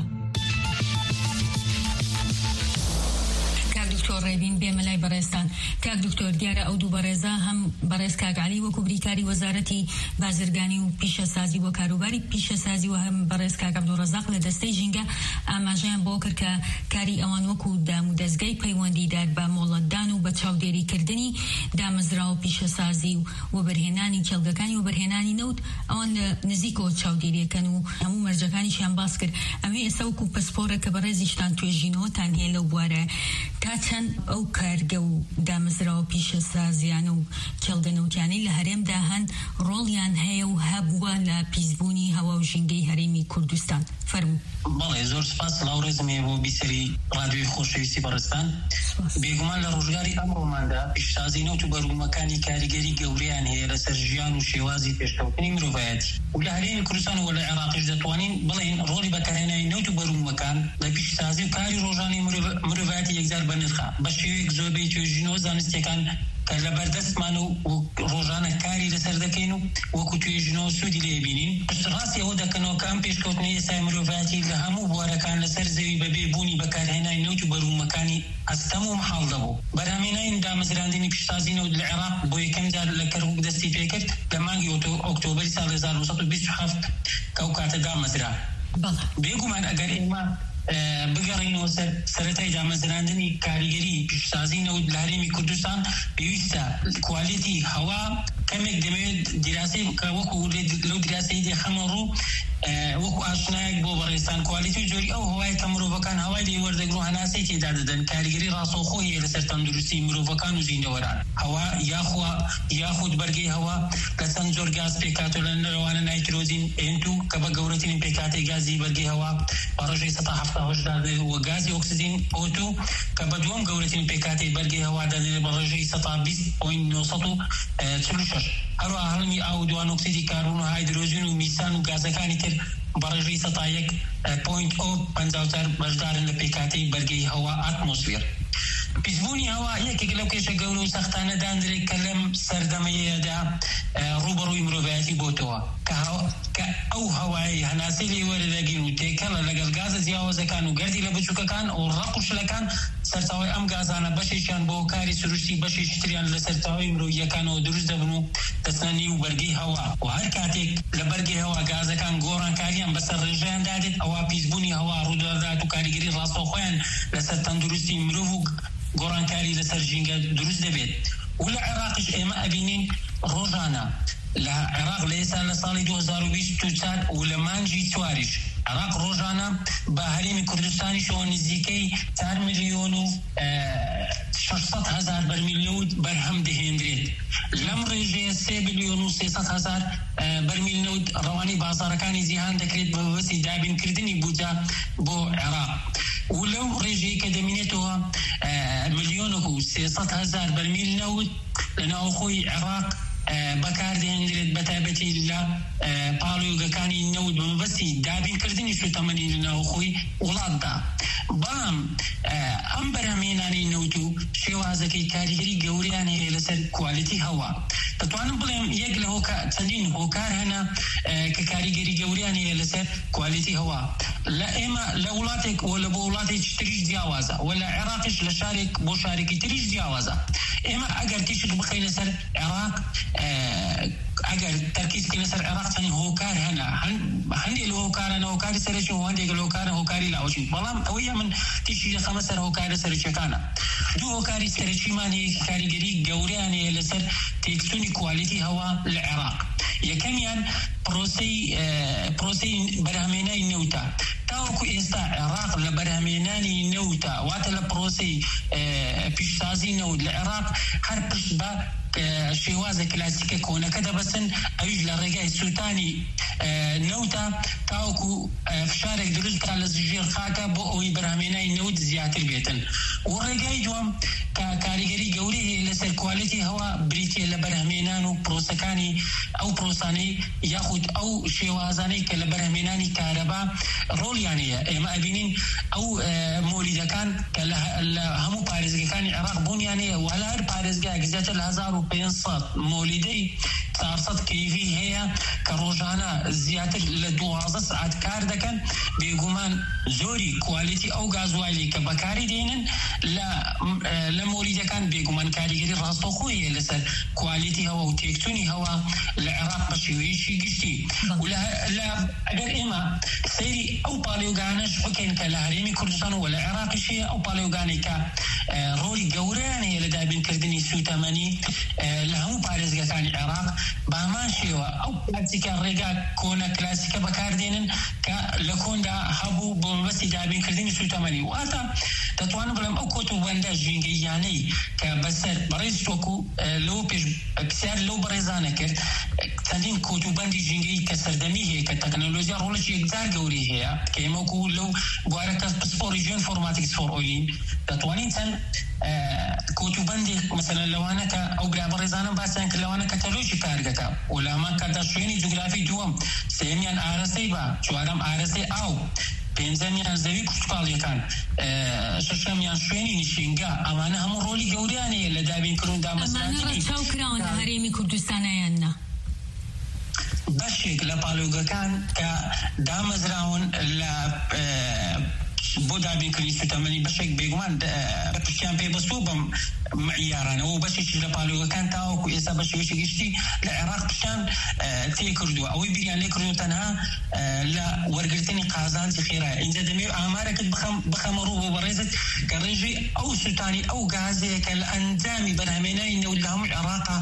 دکتۆر ڕێبین بێمە لای بەڕێستان. کاک دکتۆر دیارە ئەو دوو بەڕێزە هەم بەڕێز کاک عەلی وەکو بریکاری وەزارەتی بازرگانی و پیشەسازی بۆ کاروباری پیشەسازی و هەم بەڕێز کاک عەبدوڕەزاق لە دەستەی ژینگە ئاماژەیان بۆ کرد کە کاری ئەوان وەکو دام و دەستگای پەیوەندیدار بە مۆڵەتدان و بە چاودێریکردنی دامەزرا و پیشەسازی و وەبەرهێنانی کێڵگەکانی و وەبەرهێنانی نەوت ئەوان لە نزیکەوە چاودێریەکەن و هەموو مەرجەکانیشیان باس کرد. ئەمێ ئێستا وەکو پەسپۆرە کە بەڕێزیشتان توێژینەوەتان هەیە لەو بوارە تا چەند ئەو کارگە و دامەزرا و پیشەسازیانە و کێڵگەنەوتیانەی لە هەرێمدا هەن ڕۆڵیان هەیە و هەبووە لە پیسبوونی هەوا و ژینگەی هەرێمی کوردستان. فەرموو. بەڵێ زۆر سپاس سڵاو ڕێزم هەیە بۆ بیسەری ڕادیۆی خۆشەویستی بەڕێستان. بێگومان لە ڕۆژگاری ئەمڕۆماندا پیشسازی نەوت و بەروومەکانی کاریگەری گەورەیان هەیە لەسەر ژیان و شێوازی پێشکەوتنی مرۆڤایەتی و لە هەرێمی کوردستان و لە عێراقیش دەتوانین بڵێن ڕۆڵی بەکارهێنانی نەوت و بەروومەکان لە پیشسازی و کاری ڕۆژانەی مرۆڤایەتی یەکجار بەنرخە بە شێوەیەک زۆربەی توێژینەوە زانستیەکان کە لە بەردەستمان و ڕۆژانە کاری لەسەر دەکەین و وەکو توێژینەوە سوودی لێ بینین. پشتڕاستی ئەوە دەکەنەوە کە ئەم پێشکەوتنی ئێستای مرۆڤایەتی لە هەموو بوارەکان لەسەر زەوی بەبێ بوونی بەکارهێنانی نەوت و بەروومەکانی ئەستەم و محاڵ دەبوو. بەرهەمهێنانی دامەزراندنی پیشسازی نەوت لە عێراق بۆ یەکەم جار لە کەرکووک دەستی پێکرد لە مانگی ئۆکتۆبەری ساڵی هەزار و نۆ سەد و بیست و هەفت کە ئەو کاتە دامەزرا. بێگومان ئەگەر ئێمە بگەڕینەوە سەرەتای دامەزراندنی کاریگەری پیشسازی نەوت لە هەرێمی کوردستان پێویستە کوالیتی هەوا کەمێک دەمەوێت دیراسی بکە وەکو لەو دیراسەی دێخەمە ڕوو وەکو ئاشنایەک بۆ بەڕێستان کوالیتی و جۆری ئەو هەوای کە مرۆڤەکان هەوای لێ وەردەگرن و هەناسەی تێدا دەدەن کاریگەری ڕاستەوخۆ هەیە لەسەر تەندروستی مرۆڤەکان و زیندەوەران. هەوا یاخوا یاخود بەرگەی هەوا لە چەند جۆر گاز پێکاتۆ لە نەرەوانە نایترۆزین ئێن تو کە بە گەورەترین پێکاتی گازی بەرگەی هەوا بە ڕۆژەی سەد و هەفتاد و هەشت و گازی ئۆکسیجین ئۆ تو کە بە دووەم گەورەترین پێکاتی بەرگەی هەوا دەدرێت بە ڕۆژەی سەد و بیست پۆینت نۆ سەد و چل و شەش. هەروەها هەڵمی ئاو دووان ئۆکسیدی کاربۆن و هایدرۆژین و میسان و گازەکانی تر بە ڕێژەی سەد و یەک پۆینت پەنجا و چوار بەشدارن لە پێکاتی بەرگەی هەوا ئاتمۆسفێر. پیسبوونی هەوا یەکێک لەو کێشە گەورە و سەختانە دانرێت کە لەم سەردەمەیەدا ڕوبەڕووی مرۆڤایەتی بۆتەوە کە ئەو هەوای هەناسەی لێ وەردەگرن و تێکەڵە لەگەڵ گازە جیاوازەکان و گەردی لە بچووکەکان و ڕق و شلەکان سەرچاوەی ئەم گازانە بەشێکیان بۆ کاری سروشتی بەشێکی تریان لە سەرچاوەی مرۆڤیەکانەوە دروست دەبن و دەستنەنی و بەرگەی هەوا و هەر کاتێک لە بەرگەی هەوا گازەکان گۆڕانکاریان بەسەر ڕێژەیان دادێت ئەوە پیسبوونی هەوا ڕوودەدات و کاریگەری ڕاستەوخۆیان لەسەر تەندروستی مرۆڤ و گۆڕانکاری لەسەر ژینگە دروست دەبێت. و لە عێراقیش ئێمە ئەبینین روزانه لعراق ليس لصالي دو هزار و بیست و چهار ولمانجي توارش عراق روزانه با هریم کردستانی شو نزدیکی چهار میلیون و ششصد هزار برمیل نود برهم دهندرید لم رژه سه میلیون و سیصد هزار برمیل نود روانی بازارکانی جیهان دکرید به وسی دابین کردنی بودا بو عراق ولو رژه که دمینتوها میلیون و سیصد هزار برمیل نود لنا اخوی عراق بەکاردێنرێت بەتایبەتی لە پاڵێوگەکانی نەوت بەمەبەستی دابینکردنی سوتەمەنی لەناوخۆی وڵاتدا. بەڵام ئەم بەرهەمهێنانەی نەوت و شێوازەکەی کاریگەری گەورەیان هەیە لەسەر کوالیتی هەوا. دەتوانم بڵێم یەک لە چەندین هۆکار هەنا کە کاریگەری گەورەیان هەیە لەسەر کوالیتی هەوا. لە ئێمە لە وڵاتێک وە بۆ وڵاتێکی تریش جیاوازە و لە عێراقیش لە شارێک بۆ شارێکی تریش جیاوازە. ئێمە ئەگەر تیشک بخەینە سەر عێراق اگر ترکیز کنه سر عراق تنی هوکار هنا هندی الهوکار نه هوکاری سرش و هندی الهوکار هوکاری لاوچین بلام اویا من تیشی خمس سر هوکار سرش کانا دو هوکاری سرشی مانی کاریگری گوریانی لسر تکسونی کوالیتی هوا العراق یکمیان پروسی پروسی برهمینای نوتا تاوکو استا عراق لبرهمینانی نوتا وات لپروسی پیشتازی نود العراق هر پشت با شێوازە کلاسیکە کۆنەکە دەبەسن ئەویش لە ڕێگای سووتانی نەوتە تاوەکو فشارێک دروست بکات لە ژێر خاکە بۆ ئەوەی بەرهەمهێنانی نەوت زیاتر بێتن. و ڕێگای دووەم کە کاریگەری گەورەی هەیە لەسەر کوالیتی هەوا بریتیە لە بەرهەمهێنان و پرۆسەکانی ئەو پرۆسانەی یاخود ئەو شێوازانەی کە لە بەرهەمهێنانی کارەبا ڕۆڵیان هەیە. ئێمە ئەبینین ئەو مۆلیدەکان کە لە هەموو پارێزگەکانی عێراق بوونیان هەیە و هەر پارێزگایەک زیاتر لە هەزار و پێنجسەد مۆلیدەی چارسەد کیڤی هەیە کە ڕۆژانە زیاتر لە دوازدە سعات کار دەکەن. بێگومان زۆری کوالیتی ئەو گازوایلی کە بەکاری دێنن لە مۆلیدەکان بێگومان کاریگەری ڕاستەوخۆیە لەسەر کوالیتی هەوا و تێکچوونی هەوا لە عێراق بە شێوەیەکی گشتی. ئەگەر ئێمە سەیری ئەو پاڵێوگانەش بکەین کە لە هەرێمی کوردستان و لە عێراقیش هەیە ئەو پاڵێوگانەی کە ڕۆڵی گەورەیان هەیە لە دابینکردنی سوتەمەنی لە هەموو پارێزگەکانی عێراق بامان شێوە ئەو پلاسیکە ڕێگا کۆنە کلاسیکە بەکاردێنن کە لە کۆندا هەبوو بۆ مەبەستی دابینکردنی سوتەمەنی. واتە دەتوانم بڵێم ئەو کۆتوبەندە ژینگەییانەی کە بەسەر بەڕێز تۆکو لەو پێش پرسیار لەو بەڕێزانە کرد چەندین کۆتوبەندی ژینگەیی کە سەردەمی هەیە کە تەکنۆلۆژیا ڕۆڵێکی یەکجار گەورەی هەیە کە ئێمە وەکو لەو بوارەکە پسپۆری ژێن فۆرماتیکس فۆر ئۆیلین دەتوانین چەند کۆتوبەندێک مەسەلەن لەوانە کە ئەو برا بەڕێزانم باسییان کە لەوانە کەتەلۆژی کارگەکە و لامان کاتە شوێنی جوگرافی دووەم سێمیان ئارەستەی بە چوارەم ئارەستەی ئاو پێنجەمیان زەوی کوشتپاڵیەکان شەشەمیان شوێنی نیشینگا ئەمانە هەموو ڕۆلی گەوریان هەیە لە دابینکردن دامەزراندنی چاو کراون لە هەرێمی کوردستانیاننا بەشێک لە پاڵێوگەکان کە دامەزراون لە بۆ دابینکردنی سوتەمەنی بەشێک بێگومان پشتیان پێبەستووە بەم معیارانەوە و بەشێکی لە پاڵێوگەکان تاوەکو ئێستا بە شێوەیەکی گشتی لە عێراق پشتیان تێکردووە ئەوەی بیریان لێ کردو تەنها لە وەرگرتنی قازانجی خێرایە. اینجا دەمەوێت ئامارەکەت بخەمە ڕوو بۆ بەڕێزت کە ڕێژەی ئەو سوتانی ئەو گازەیە کە لە ئەنجامی بەرهەمهێنانی نەوت لە هەموو عێراقا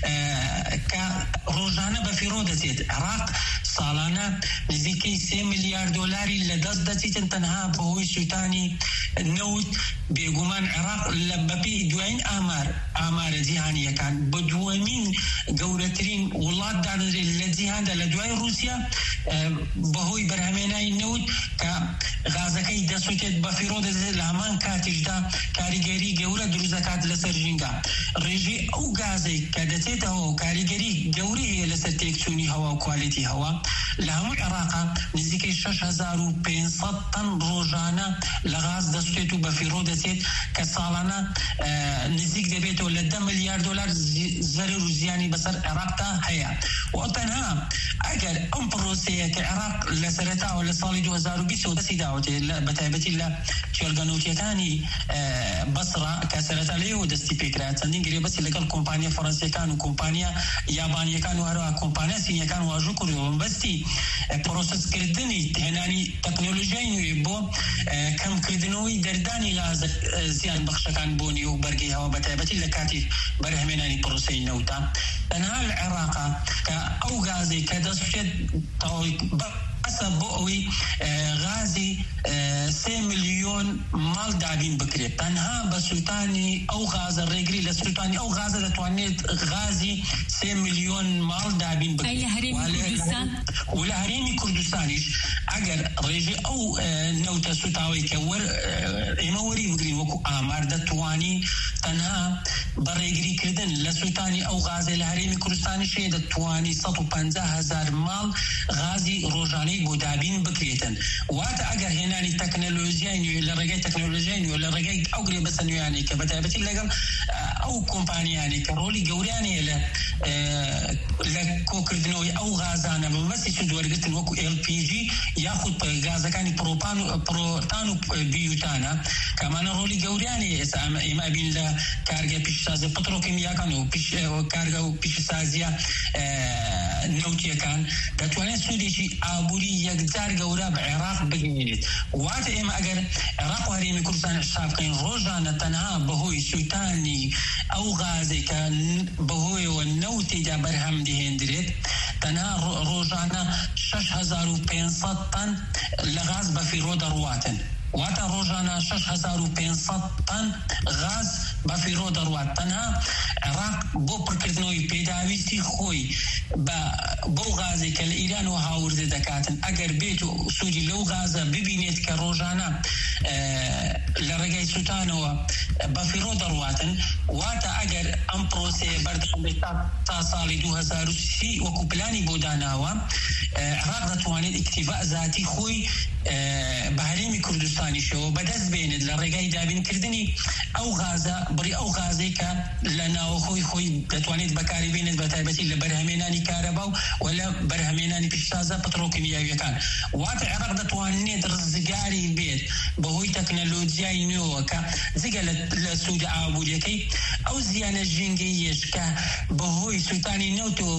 کە ڕۆژانە بەفیڕۆ دەچێت. عێراق ساڵانە نزیکەی سێ میلیارد دۆلاری لە دەست دەچێتن تەنها بەهۆی سوتانی نەوت. بێگومان عێراق لە بەپێی دوایین ئامار ئامارە جیهانیەکان بە دووەمین گەورەترین وڵات دانرێت لە جیهاندا لە دوای رووسیا بەهۆی بەرهەمهێنانی نەوت کە غازەکەی دەسووتێت بەفیڕۆ دەچێت لە هەمان کاتیشدا کاریگەری گەورە دروست دەکات لەسەر ژینگا. ڕێژەی ئەو گازەی کە دەچێتەوە و کاریگەری گەورەی هەیە لەسەر تێکچوونی هەوا و کوالیتی هەوا لە هەموو عێراقا نزیکەی شەش هەزار و پێنجسەد تەن ڕۆژانە لە غاز دەسووتێت و بەفیڕۆ دەچێت کە ساڵانە نزیک دەبێتەوە لە دە میلیارد دۆلار زەرر و زیانی بەسەر عێراقتا هەیە. و تەنها ئەگەر ئەم پرۆسەیە کە عێراق لە سەرەتاوە لە ساڵی دوو هەزار و بیست دەستی داوەتێ بەتایبەتی لە چێلگەنەوتیەکانی بەسڕا کە سەرەتا لێەوە دەستی پێکرا چەندین گرێبەستی لەگەڵ کۆمپانیا فەڕەنسیەکان و کۆمپانیا یابانیەکان و هەروەها کۆمپانیا سینیەکان واژوو کردەوە بەستی بابەتی پرۆسس کردنی هێنانی تەکنۆلۆژیای نوێ بۆ کەمکردنەوەی دەردانی غاز زیان بەخشەکان بۆ نێو بەرگەی هەوا بەتایبەتی لە کاتی بەرهەمێنانی پرۆسەی نەوتە تەنها لە عێراقا کە ئەو غازەی کە دەستپێت ئەسە بۆ ئەوەی غازی سێ ملیۆن ماڵ دابین بکرێت تەنها بە سووتانی ئەو غازە ڕێگری لە سووتانی ئەو غازە دەتوانێت غازی سێ ملیۆن ماڵ دابین بکرێت و لە هەرێمی کوردستانیش ئەگەر ڕێژێ ئەو نەوتە سوتاوی کە ئێمە وەری بگرین وەکو ئامار دەتوانی تەنها بە ڕێگریکردن لە سووتانی ئەو غازە لە هەرێمی کوردستانی شێ دەتوانی سەد و پەنجا هەزار ماڵ غازی ڕۆژانەی بۆ دابین بکرێتن واتە ئەگەر هێنانی تەکنۆلۆژیای نوێ لە ڕێگەی تەکنۆلۆژیای نوێ لە ڕێگەی ئەو گرێ بەسە نوێیانەی کە بەتایبەتی لەگەڵ ئەو کۆمپانیانی کە ڕۆلی گەوریانەیە لە لە کۆکردنەوەی ئەو غازانە بەمەسی سوودوەرگرتن وەکو ئێل پی جی یاخود گازەکانی پرۆپان و پرۆتان و بیوتانە کەمانە ڕۆلی گەوریانەیە ئێستا ئێمە بین لە کارگە پیشسازی پەترۆکیمیاکان و کارگە و پیشسازیە نەوتیەکان دەتوانێت سوودێکی ئابووری یەکجار گەورە بە عێراق بگەێنێت واتە ئێمە ئەگەر عێراق و هەرێمی کوردستان حساب بکەین ڕۆژانە تەنها بەهۆی سووتانی ئەو غازێک کە بەهۆیەوە نەوتێدا بەرهەم دەهێنرێت تەنها ڕۆژانە شەش هەزار و پێنج سەد تەن لە غاز بەفیڕۆ دەڕواتن واتە ڕۆژانە شەش هەزار و پێنج سەد تەن غاز بەفیڕۆ دەڕوات تەنها عێراق بۆ پڕکردنەوەی پێداویستی خۆی بۆ غازێک کە لە ئیران و هاوردە دەکاتن ئەگەر بێت و سوودی لەو غازە ببینێت کە ڕۆژانە لە ڕێگەی سووتانەوە بەفیڕۆ دەڕواتن واتە ئەگەر ئەم پرۆسەیە بەردەوام بێت تا ساڵی دوو هەزار و سی وەکو پلانی بۆ داناوە عێراق دەتوانێت ئیکتیڤا ذاتی خۆی بە هەرێمی کوردستانیشەوە بەدەست بێنێت لە ڕێگای دابینکردنی ئەو غازە بڕی ئەو غازەی کە لە ناوەخۆی خۆی دەتوانێت بەکاری بێنێت بە تایبەتی لە بەرهەمێنانی کارەبا و لە بەرهەمێنانی پیشتازە پەترۆکیمیاویەکان واتە عێراق دەتوانێت ڕزگاری بێت بەهۆی تەکنۆلۆجیای نوێوە کە جگە لە سوودە ئابووریەکەی ئەو زیانە ژینگەیەش کە بەهۆی سووتانی نەوتەوە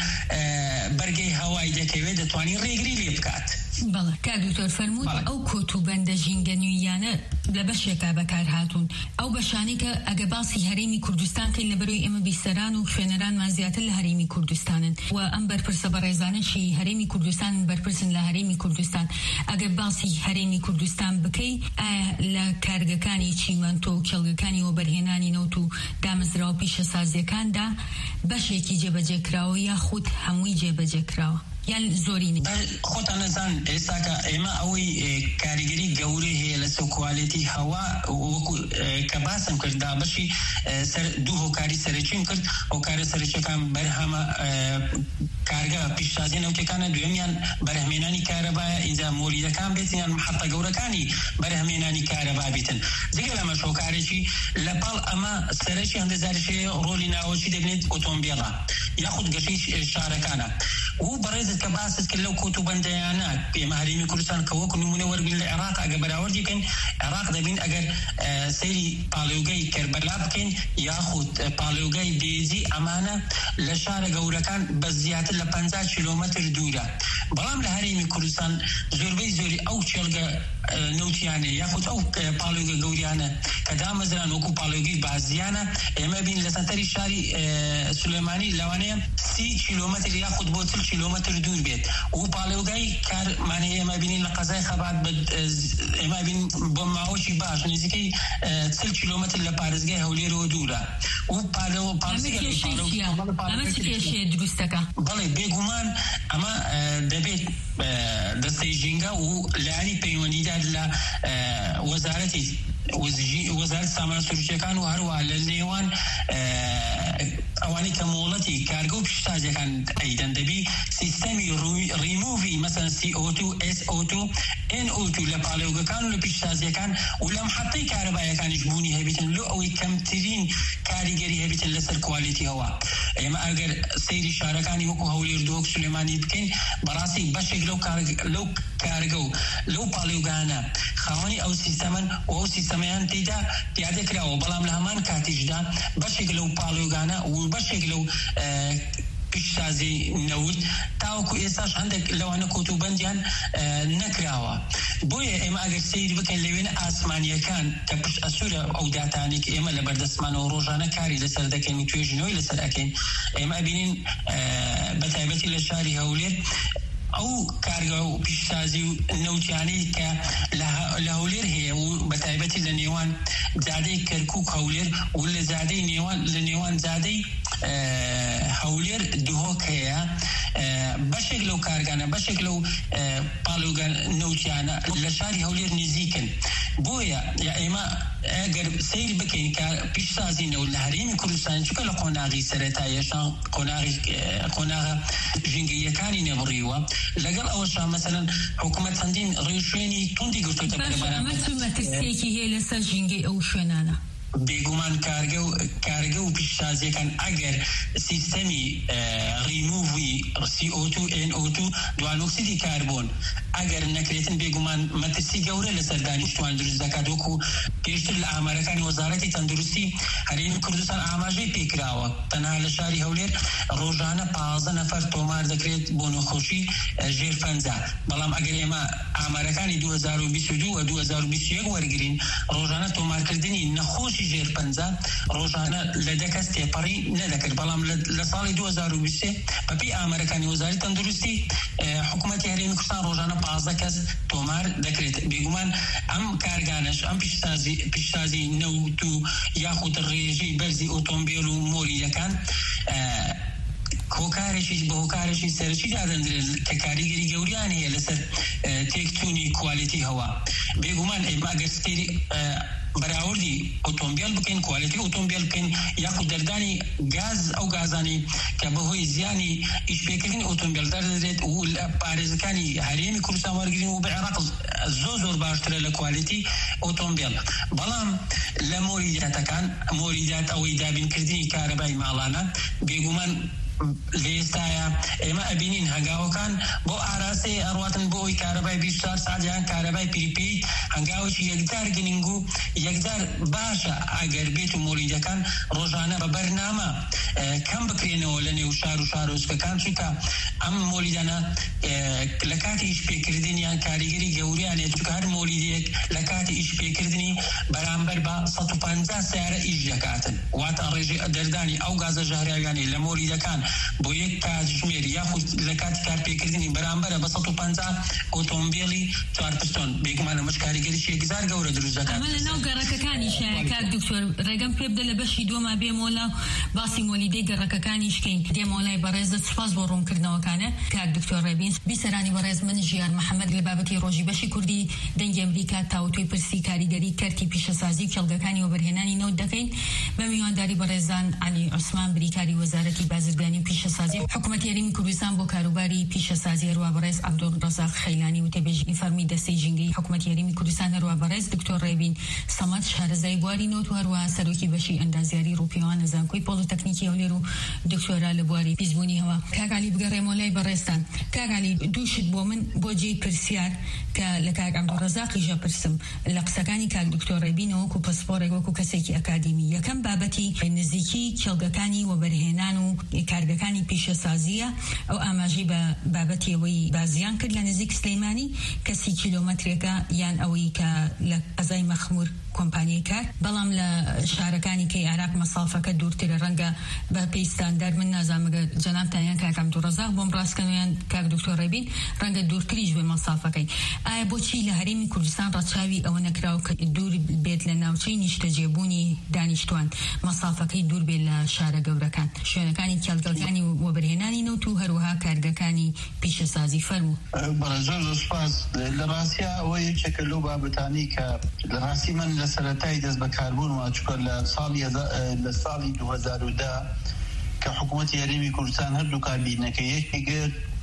بەرگەی هەوای دەکەوێت دەتوانێت ڕێگری لێ بکات. بەڵێ کاک دکتۆر فەرمووی ئەو کۆتوبەندە ژینگە نوێیانە لە بەشێکا بەکار هاتوون ئەو بەشانی کە ئەگە باسی هەرێمی کوردستان کەین لەبەرەوەی ئێمە بیسەران و خوێنەرانمان زیاتر لە هەرێمی کوردستانن و ئەم بەرپرسە بەڕێزانەشی هەرێمی کوردستان بەرپرسن لە هەرێمی کوردستان ئەگە باسی هەرێمی کوردستان بکەی لە کارگەکانی چیمەنتۆ و کێڵگەکانی وەبەرهێنانی نەوت و دامەزراوە پیشە سازیەکاندا بەشێکی جێبەجێکراوە یاخود هەمووی جێبەجێکراوە یان زۆرینی خۆتان نەزان ئێستا کە ئێمە ئەوەی کاریگەری گەورەی هەیە لە سەر کوالیتی هەوا وەکو کە باسم کرد دابەشی دوو هۆکاری سەرچین کرد هۆکارە سەرچیەکان بەرهەمە کارگە پیشسازی نەوتەکانە دوێمیان بەرهەمێنانی کارەبایە ئینجا مۆریدەکان بێت یان محەتە گەورەکانی بەرهەمێنانی کارەبا بێتن جگە لەمە هۆکارێکی لەپاڵ ئەمە سەرچی هەندێزارشەیە ڕۆلی ناوەچی دەبنێت ئۆتۆمبیڵە یاخود گەشەی شارەکانە و بەڕێزت کە باست کرد لەو کۆتوبەندەیانە ئێمە هەرێمی کوردستان کە وەکو نمونە وەربین لە عێراق ئەگە بەراوردی بکەین عێراق دەبین ئەگەر سەیری پاڵێوگەی کەربەلا بکەین یاخود پاڵێوگەی دێزی ئەمانە لە شارە گەورەکان بە زیاتر لە پەنجا کیلۆمەتر دوورە بەڵام لە هەرێمی کوردستان زۆربەی زۆری ئەو چێڵگە نەوتیانە یاخود ئەو پاڵێوگە گەوریانە کە دامەزران وەکو پاڵێوگەی بازیانە ئێمە بین لە سەنتەری شاری سولێمانی لەوانەیە سی کیلۆمەتر یاخود بۆ چل کیلۆمەتر دوور بێت و پاڵێوگای کارمانەیە ئێمە بینین لە قەزای خەبات ئێمە بین بۆ ماوەکی باش نزیکەی چل کیلۆمەتر لە پارێزگای هەولێرەوە دوورە و پاڵێوە پارێزگای دروستەکە بەڵێ بێگومان ئەمە دەبێت دەستەی ژینگە و لایانی پەیوەندیدار لە وەزارەتی وەزارەت سامانە سروشتیەکان و هەروە لە نێوان ئەوانەی کە مۆڵەتی کارگە و پیشتازیەکان ئەیدەن دەبی سیستەمی ریموڤی مەسەن سی ئۆ تو ئس ئۆ تو ئێن ئۆ تو لە پاڵێوگەکان و لە پیشتازیەکان و لە محەتەی کارەبایەکانیش بوونی هەبێتن لۆ ئەوەی کەمترین کاریگەری هەبێتن لەسەر کوالیتی هەوا ئێمە ئەگەر سەیری شارەکانی وەکو هەولێر دۆک سولێمانی بکەین بەڕاستی بەشێک لەو کارگە و لەو پاڵێوگانە خاوەنی ئەو سیستەمەن و ئەو سیستەمەیان تێیدا پیادەکراوە بەڵام لە هەمان کاتیشدا بەشێک لەو پاڵێوگانە و بەشێک لەو پیشتازی نەوت تاوەکو ئێستاش هەندێک لەوانە کۆتوبەندیان نەکراوە. بۆیە ئێمە ئەگەر سەیر بکەین لەوێنە ئاسمانیەکان کە پشت ئەسوورە ئەو داتانێک ئێمە لە بەردەستمانەوە ڕۆژانە کاری لەسەر دەکەین و توێژینەوەی لەسەر ئەکەین، ئێمە ئەبینین بەتایبەتی لە شاری هەولێر ئەو کارگا و پیشتازی و نەوتیانەی کە لە هەولێر هەیە و بەتایبەتی لە نێوان زادەی کەرکووک هەولێر و لە زادەی نێوان لە نێوان زادەی هەولێر دهۆک هەیە، بەشێک لەو کارگانە بەشێک لەو پاڵۆگان نەوتیانە لە شاری هەولێر نزیکن. بۆیە ئێمە ئەگەر سیر بکەین کە پیشتازی نەوت لە هەرێمی کوردستان چونکە لە قۆناغی سەرەتاییەشان قۆناغە ژینگەیەکانی نەبڕیوە، لەگەڵ ئەوەشان مەسەلەن حکوومەت چەندین ڕێوشوێنی توندی گرتووەتە مەترسیەکی هەیە لەسەر ژینگەی ئەو شوێنانە. بێگومان کارگە و کارگە و پیشتازیەکان ئەگەر سیستەمی ریموڤی سی ئۆ تو ئێن ئۆ تو دوانۆکسیدی کاربۆن ئەگەر نەکرێتن بێگومان مەترسی گەورە لەسەر دانیشتوان دروست دەکات. وەکو پێشتر لە ئامارەکانی وەزارەتی تەندروستی هەرێمی کوردستان ئاماژەی پێکراوە تەنها لە شاری هەولێر ڕۆژانە پانزدە نەفەر تۆمار دەکرێت بۆ نەخۆشی ژێر پەنجا، بەڵام ئەگەر ئێمە ئامارەکانی دوو هەزار و بیست و دوو و دوو هەزار و بیست و یەک وەرگرین ڕۆژانە تۆمارکردنی نەخۆشی ژێر پەنجا ڕۆژانە لە دەکەس تێپەڕی نەدەکرد، بەڵام لە ساڵی دوو هەزار و بیست بەپێی ئامارەکانی وەزارەتی تەندروستی حکوومەتی هەرێمی کوردستان ڕۆژانە پانزدە کەس تۆمار دەکرێت. بێگومان ئەم کارگانش ئەم پیشتازی پیشتازی نەوت و یاخود ڕێژەی بەرزی ئۆتۆمبیل و مۆریلەکان هۆکارێکیش بە هۆکارێکی سەرچی دادەندرێت کە کاریگەری گەوریان هەیە لەسەر تێکچوونی کوالیتی هەوا. بێگومان ئێمە ئەگەر سەیری بەراوردی ئۆتۆمبیل بکەین، کوالیتی ئۆتۆمبیل بکەین، یاخود دەردانی گاز ئەو گازانی کە بەهۆی زیانی ئیشپێکردنی ئۆتۆمبیل دەردرێت و لە پارێزەکانی هەرێمی کوردستان وەرگرین و بە عێراق زۆر زۆر باشترە لە کوالیتی ئۆتۆمبیل. بەڵام لە مۆریداتەکان مۆریدات ئەوەی دابینکردنی کارەبای ماڵانە بێگومان لە ئێستاە ئێمە ئەبینین هەنگاوەکان بۆ ئاراستەی ئەڕواتن بۆ ئەوی کارەبای بیست و چوار ساعتیان کارەبای پریپید هەنگاوێکی یەکدار گرنگ و یەکدار باشە ئەگەر بێت و مۆریدەکان ڕۆژانە بە بەرنامە کەم بکرێنەوە لە نێو شار و شارۆچکەکان، چونکە ئەم مۆریدانە لە کاتی ئیشپێکردنیان کاریگەری گەوریانێت، چونکە هەر مۆریدێک لە کاتی ئیشپێکردنی بەرامبەر بە سەد و پەنجا سیارە ئیش دەکاتن، واتە ڕێژەی دەردانی ئەو گازە ژەهراویانی لە مۆریدەکان بۆ یەک کاتژمێر یاخود لە کاتی کارپێکردنی بەرامبەرە بە سەد و پەنجا ئۆتۆمبیلی چوار پشتۆن. بێگومان ئەمەش کاریگەریی یەکجار گەورە دروست دەکات. ئەمە لەناو گەڕەکەکانی شایە کاک دکتۆر ڕێگەم پێ بدە لە بەشی دووەما بێمەوەلا باسی مۆلیدەی گەڕەکەکانی شکەین. دێمەوەلای بەڕێز سوپاس بۆ ڕوونکردنەوەکانە کاک دکتۆر ڕێبین. بیسەرانی بەڕێز من ژیار محەممەد لە بابەتی ڕۆژی بەشی کوردی دەنگی ئەمریکا تاوتوی پرسی کاریگەری کەرتی پیشەسازی و کێڵگەکانی وەبەرهێنانی نەوت دەکەین بە میوانداری بەڕێزان عەلی عوسمان بریکاری وەزارەتی بازرگانی و پیشەسازی حکوومەتی هەرێمی کوردستان بۆ کاروباری پیشەسازی، هەروە بەڕێز عەبدولڕەزاق خەیلانی و تێبێژی فەرمی دەستەی ژینگەی حکوومەتی هەرێمی کوردستان، هەروە بەڕێز دکتۆر ڕێبین سەمەد شارەزای بواری نۆت و هەروە سەرۆکی بەشی ئەندازیاری ڕووپیەوانە زانکۆی پۆڵتەکنیکی هەولێر و دکتۆرا لە بواری پیسبوونی هەوا. کاک عەلی بگەڕێمەوە لای بەڕێزتان. کاک عەلی دووشت بۆ من بۆ جێی پرسیار کە لە کاک عەبدولڕەزاقیژە پرسم لە قسەکانی کاک دکتۆر ڕێبینەوە وەکو پەسپۆڕێک وەکو کەسێکی ئەکادیمی. یەکەم بابەتی نزیکی کێڵگەکانی وەبەرهێنان و کارگەکانی پیشەسازیە، ئەو ئاماژەی بە بابەتی ئەوەی بازیان کرد لە نزیک سلەیمانی کەسی کیلۆمەترێکە یان ئەوەی کە لە قەزای مەخمور کۆمپانیای کار، بەڵام لە شارەکانی کەی عێراق مەسافەکە دوورترە. ڕەنگە بە پێیستاندەر من نازانمەگە جەنابتانیان کاک عەبدولڕەزاق بۆم ڕاستکەنویان کاک دکتۆر ڕێبین ڕەنگە دوورتریش بێ مەسافەکەی. ئایا بۆچی لە هەرێمی کوردستان ڕەچاوی ئەوە نەکراوە کە دوور بێت لە ناوچەی نیشتەجێبوونی دانیشتوان، مەسافەکەی دوور بێت لە شارە گەورەکان، شوێنەکانی کێڵگەکانی وەبەرهێنانی نەوت و هەروەها کارگەکانی پیشەسازی؟ فەرموو. بەڕێزۆر سوپاس. لە ڕاستیە ئەوە یەکێکە لەو بابەتانی کە لە ڕاستی من لە سەرەتای دەست بەکاربوون و چکە لە ساڵی لە ساڵی دوو هەزار و دە کە حکوومەتی هەرێمی کوردستان هەردوو کابینەکە یەکێک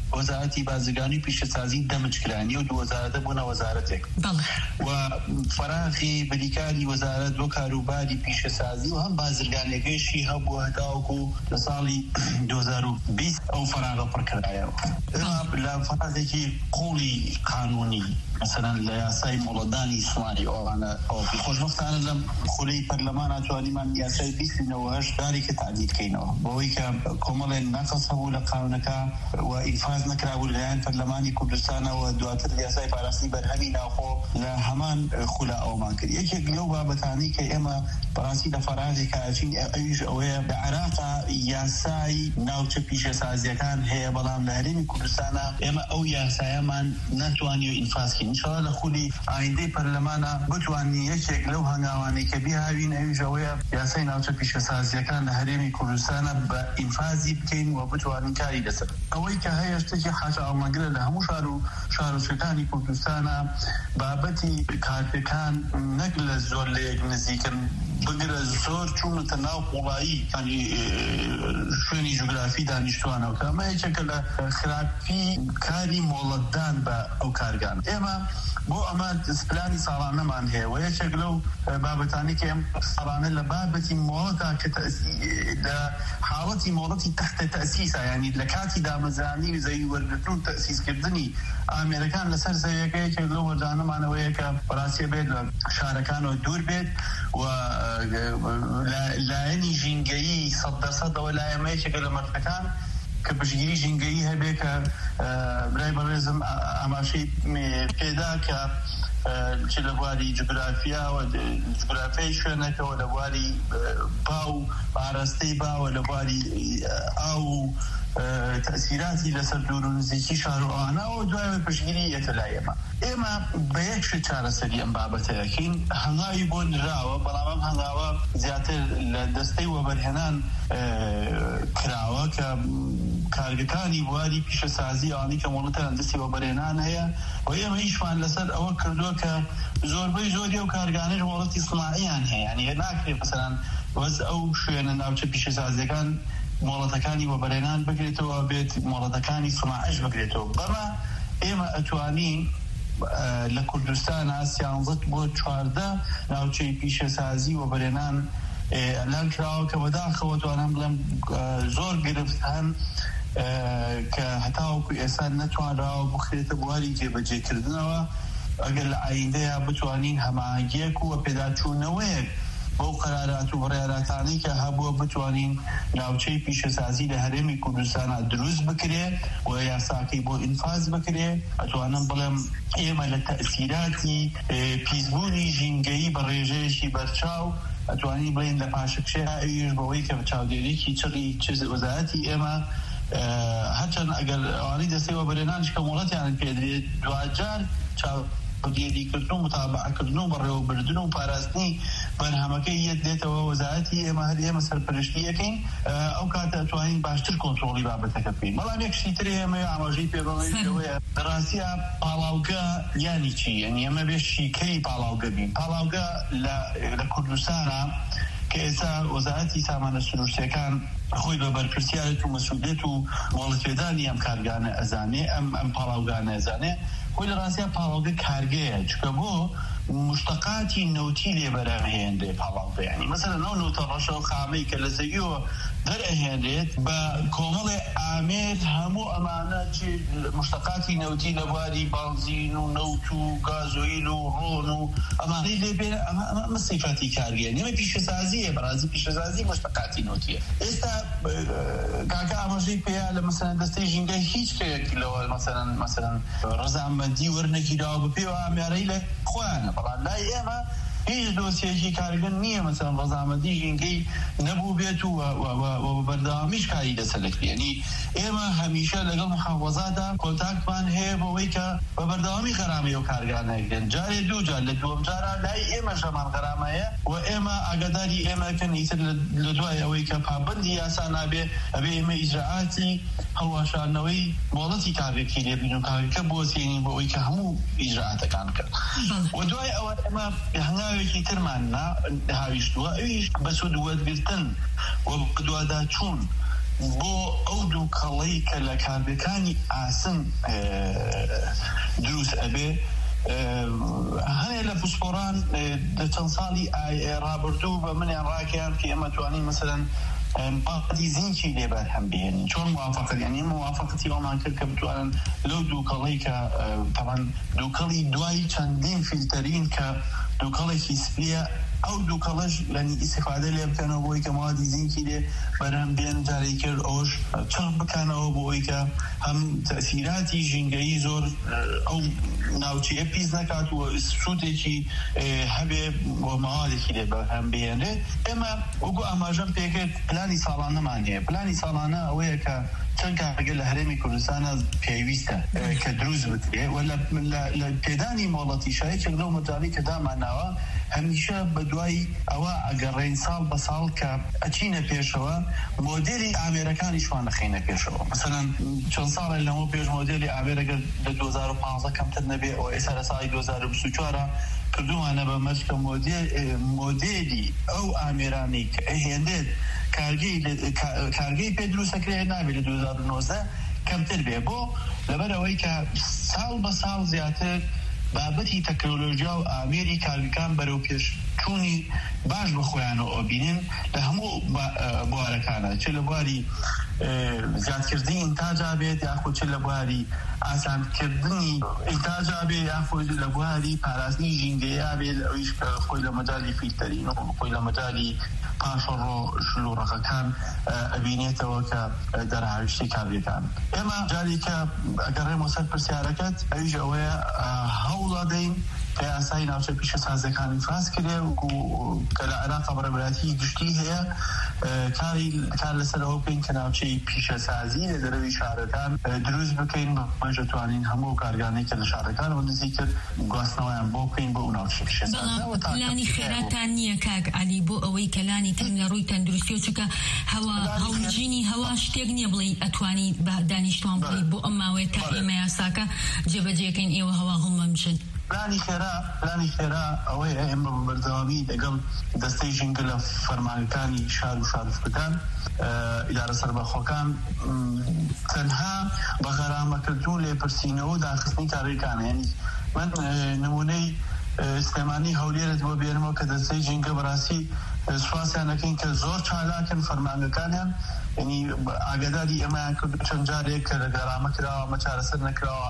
وەزارەتی بازرگانی پیشەسازی دەمجکرانی و دو وەزارەتە بوونە وەزارەتێک و فەراغی بریکاری وەزارەت بۆ کاروباری پیشەسازی و هەم بازرگانیەکەیشی هەبووە هەتاوەکو لە ساڵی دو هەزار و بیست ئەو فەراغە پڕکرایەوە لە فەراغێکی قوڵی قانونی مثلا لە یاسای مۆڵەتدانی ئیسلامی ئەوانە ئەو خۆشبەختانە لەم خولەی پەرلەمان ناتوانیمان یاسای بیستینەوە هەشت دارێکە تعدیل بکەینەوە بەوەی کە کۆمەڵێن نەقەس هەبوو لە قانونەکە و ئینفاز نەکرابوو لەلایەن پەرلەمانی کوردستانەوە دواتر یاسای پاراستنی بەرهەمی ناوخۆ لە هەمان خولا ئەومان کرد یەکێک لەو بابەتانەی کە ئێمە بەڕاستی لە فەراغێکە ئەچین ئەویش ئەوەیە لە عێراقا یاسای ناوچە پیشەسازیەکان هەیە بەڵام لە هەرێمی کوردستانە ئێمە ئەو یاسایەمان ناتوانیوە ئینفازکەین انشاءالله لە خولی ئایندەی پەرلەمانە بتوانین یەکێک لەو هەنگاوانەی کە بیاوین ئەویش ئەوەیە یاسای ناوچە پیشەسازیەکان لە هەرێمی کوردستانە بە ئینفازی بکەین و بتوانین کاری لەسەر ئەوەی کە هەیە شتێکی حاجە ئاڵمەگرە لە هەموو شار و شارۆچکەکانی کوردستانە بابەتی کارپێکان نەک لە زۆر لە یەک نزیکن بگرە زۆر چوونەتە ناو قوڵایی شوێنی جوگرافی دانیشتوانەوە کە ئەمە یەکێکە لە خراپی کاری مۆڵەتدان بە ئەو کارگان ئێمە بۆ ئەمە پلانی ساڵانەمان هەیە و یەکێک لەو بابەتانی کە ئێم ساڵانە لە بابەتی مۆڵەتا کە لە حاڵەتی مۆڵەتی تەختە تەسیسە یعنی لە کاتی دامەزرانی و زەوی وەرگرتن و تەسیسکردنی ئامێرەکان لەسەر زەویەکە یەکێک لەو وەردانەمانەوەیە کە بەڕاستی بێت لە شارەکانەوە دوور بێت و لایەنی ژینگەیی سەد دەرسەدەوە لایەمە یەکێکە لە مەرجەکان کە پشتگیری ژینگەیی هەبێ کە برای بەڕێزم ئاماشەی پێدا کە چ لە بواری جوگرافیا و جوگرافیای شوێنەکەەوە لە بواری باو پاراستەی باوە لە بواری ئاو تأثیراتی لەسەر دوور و نزیکی شار و ئەوانەوە دوای پشتگیری یەتە لای ئێمە ئێمە بە یەک شت چارەسەری ئەم بابەتەیەکەین هەنگاوی بۆ نراوە بەڵام ئەم هەنگاوە زیاتر لە دەستەی وەبەرهێنان کراوە کە کارگەکانی بواری پیشەسازی ئەوانەی کە مۆڵەتیان دەستی وەبەرهێنان هەیە و ئێمە هیچمان لەسەر ئەوە کردووە کە زۆربەی زۆری ئەو کارگانەی مۆڵەتی سناعیان هەیە یعنی ناکرێت مەسەلەن وەز ئەو شوێنە ناوچە پیشەسازیەکان مۆڵەتەکانی وەبەرهێنان بگرێتەوە بێت مۆڵەتەکانی سناعیش بگرێتەوە بەمە ئێمە ئەتوانین لە کوردستانە سیانزەت بۆ چواردە ناوچەی پیشەسازی وەبەرهێنان ئەلان کراوە کە بەداخەوە توانم بڵێم زۆر گرفت هەن کە هەتاوەکو ئێستا نەتوانراوە بخرێتە بواری جێبەجێکردنەوە ئەگەر لە ئایندەیە بتوانین هەماهەنگیەک و پێداچوونەوەیەک بەو قەرارات و بڕیارەتانەی کە هەبووە بتوانین ناوچەی پیشەسازی لە هەرێمی کوردستانە دروست بکرێ و یاساکەی بۆ ئینفاز بکرێ ئەتوانم بڵێم ئێمە لە تەئسیراتی پیسبوونی ژینگەیی بە ڕێژەیەکی بەرچاو ئەتوانین بڵێن لە پاشەکشەیە ئەویش بەوەی کە چاودێریی چڕی وەزارەتی ئێمە هەرچەند ئەگەر ئەوانەی دەستەی وەبەرهێنانیش کە مۆڵەتیان پێدرێت دوجار دیاریکردن و متابعەکردن و بەڕێوەبردن و پاراستنی بەرهەمەکەی یەک دێتەوە وەزارەتی ئێمە هەر ئێمە سەرپەرشتیەکەین ئەو کاتە ئەتوانین باشتر کۆنتڕۆڵی بابەتەکە بکەین بەڵام یەکشتی تر ئێمە ئاماژەی پێ بڵێنەوەیە ڕاستیە پاڵاوگە یانی چی یعنی ئێمە بێ شیکەی پاڵاوگە بین پاڵاوگە لە کوردستانە کە ئێستا وەزارەتی سامانە سروشتیەکان خۆی بە بەرپرسیارەت و مەسئولیت و مۆڵەتپێدانی ئەم کارگانە ئەزانێ ئەم ئەم پاڵاوگانە ئەزانێ خۆی لە ڕاستیە پاڵاوگە کارگەیە چکە بۆ مشتقاتی نەوتی لێ بەرهەمهێندێ پاڵاوگە یعنی مەسەلەن ئەو نەوتە ڕەشە و خامەی کە لە زەویەوە دەرئەهێنرێت بە کۆمەڵێ ئامێر هەموو ئەمانە مشتقاتی نەوتی لە بواری بانزین و نەوت و گازۆیل و ڕۆن و ئەمانەی لێ بێنە ئەمە سیفەتی کارگەیە نێمە پیشەسازیە بەڕاستی پیشەسازی مشتقاتی نەوتیە ئێستا کاکە ئاماژەی پێیا لە مەسەلەن دەستەی ژینگەی هیچ کەیەک لەوە مەسەلەن مەسەلەن ڕەزامەندی وەرنەگیراوە بەپێوە ئامێرەی لە خۆیانە بەڵام لای ئێمە هیچ دۆسیەکی کارگەن نییە مەسەلەن ڕەزامەندی ژینگەی نەبوو بێت و بەردەوامیش کاری لەسەرەکرێ یعنی ئێمە هەمیشە لەگەڵ محافەزادا کۆنتاکتمان هەیە بەوەی کە بە بەردەوامی غەرامەی ئەو کارگانەکەن جارێ دوو جار لە دووەم جارە لای ئێمە شەمان غەرامەیە و ئێمە ئاگاداری ئێمەکەن ئیتر لە دوای ئەوەی کە پابەندی یاسا نابێ ئەبێ ئێمە ئیجراعاتی هەڵواشاندنەوەی مۆڵەتی کارگەکی لێبین و کارگەکە بۆچێنین بۆەوەی کە هەموو ئیجراعاتەکان کرد و دوای ئەوە ئێمە هەنگاوێکی ترمان هاویشتووە ئەویش بە سوود وەرگرتن و دواداچوون بۆ ئەو دوو کەڵەی کە لە کاربەکانی ئاسن دروست ئەبێ هەنێ لە پسپۆران چەند ساڵی ڕابردوو بە منیان ڕاکیان کە ئێمە توانین مەسەلەن باقی زینکی لێبەر هەم بهێنین چۆن موافقت یعنی موافقتی ئەومان کرد کە بتوانن لەو دووکەڵەی کە تەمان دووکەڵی دوای چەندین فیلتەرین کە دووکەڵێکی سپیە ئەو دووکەڵەش لەنی ئیسیفادە لێ بکەنەوە بۆی کە موادی زینکی لێ بەرهەم بێن جارێک کرد ئەوش چڕ بکەنەوە بۆی کە هەم تەسیراتی ژینگەیی زۆر ئەو ناوچەیە پیس نەکات و سوودێکی هەبێ بۆ ماوادێکی لێ بەرهەم بێنێ. ئێمە وەکو ئاماژەم پێکرد پلانی ساڵانەمان هەیە. پلانی ساڵانە ئەوەیە کە چەند کارگە لە هەرێمی کوردستانە پێویستە کە دروست بکرێ و لە پێدانی مۆڵەتی شایەکێک لەو مەجاڵی کە داماناوە هەمیشە بە دوای ئەوە ئەگەڕێن ساڵ بە ساڵ کە ئەچینە پێشەوە مۆدێلی ئامێرەکانیشوان دەخینە پێشەوە. مەسەلەن چەند ساڵێک لەمە پێش مۆدێلی ئامێرەگە لە دوو هەزار و پانزدە کەمتر نەبێ ئەو ئێستا لە ساڵی دوو هەزار و بیست و چوارە کردووانە بە مەچکە مۆدێلی ئەو ئامێرانی کە ئەهێندێت کارگەی پێ دروستەکرێت نابێت لە دوو هەزار و نۆزدە کەمتر بێ بۆ لەبەرەوەی کە ساڵ بە ساڵ زیاتر بابەتی تەکنۆلۆژیا و ئامێری کارگەکان بەرەو پێشچوونی باش بە خۆیانەوە ئۆبینن لە هەموو بوارەکانە چ لە بواری زیادکردنی ئینتاجا بێت یاخود چ لە بواری ئاسانکردنی ئینتاجا بێت یاخود لە بواری پاراستنی ژینگەیە بێت ئەویش خۆی لە مەجالی فیلتەرین و خۆی لە مەجالی پاشەڕۆ شلوڕەکەکان ئەبینێتەوە کە دەرهاویشتی کارگەکان. ئێمە جاری کە ئەگەڕێمەوە سەر پرسیارەکەت ئەویش ئەوەیە هەوڵ دەدەین کە یاسای ناوچە پیشەسازیەکانی فراس کرێ و کە لە عێراق بەڕێوەبەرەتی گشتی هەیە کار لەسەرەوە بکەین کە ناوچەی پیشەسازی لە دەرەوەی شارەکان دروست بکەین بەمەش دەتوانین هەموو کارگانەی کە لە شارەکانەوە نزیک کرد گواستنەوەیان بۆ بکەین بۆ ئەو ناوچەی پیشەسازی. پلانی خێراتان نییە کاک عەلی بۆ ئەوەی کە لانی تەم لە ڕووی تەندروستی و چونکە هەوا هەڵبژینی هەوا شتێک نییە بڵێ ئەتوانی بە دانیشتوان بڵێ بۆ ئەم ماوەیە تا ئێمە یاساکە جێبەجێکەین ئێوە هەوا هەڵمە بشن. پلانی خێرا پلانی خێرا ئەوەیە ئێمە بەردەوامی لەگەڵ دەستەی ژینگە لە فەرمانەکانی شار و شارستەکان ئیدارە سەربەخۆکان تەنها بە غەرامەکردن لێپرسینەوە و داخستنی کارێکانە. یعنی من نمونەی سلێمانی هەولێرت بۆ بێنمەوە کە دەستەی ژینگە بەڕاستی سوپاسیان دەکەین کە زۆر چالاکن فەرمانەکانیان یعنی ئاگاداری ئێمەیان کرد چەند جارێک کە لە گەرامە کراوە ئەمە چارەسەر نەکراوە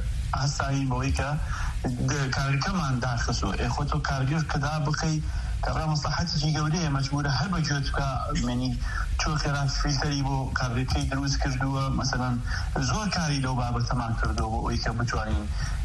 ئاسایی بەوەی کە کارگەکەمان داخستووە ئێخۆ تۆ کارگەر کەدا بکەی کە ڕێ مەسلحەتێکی گەورەیە مەجبورە هەر بەگوێت بکە مێنی چۆ خێرا فیلتەری بۆ کارگەکەی دروست کردووە مەسەلەن زۆر کاری لەو بابەتەمان کردووە بۆ ئەوەی کە بتوانین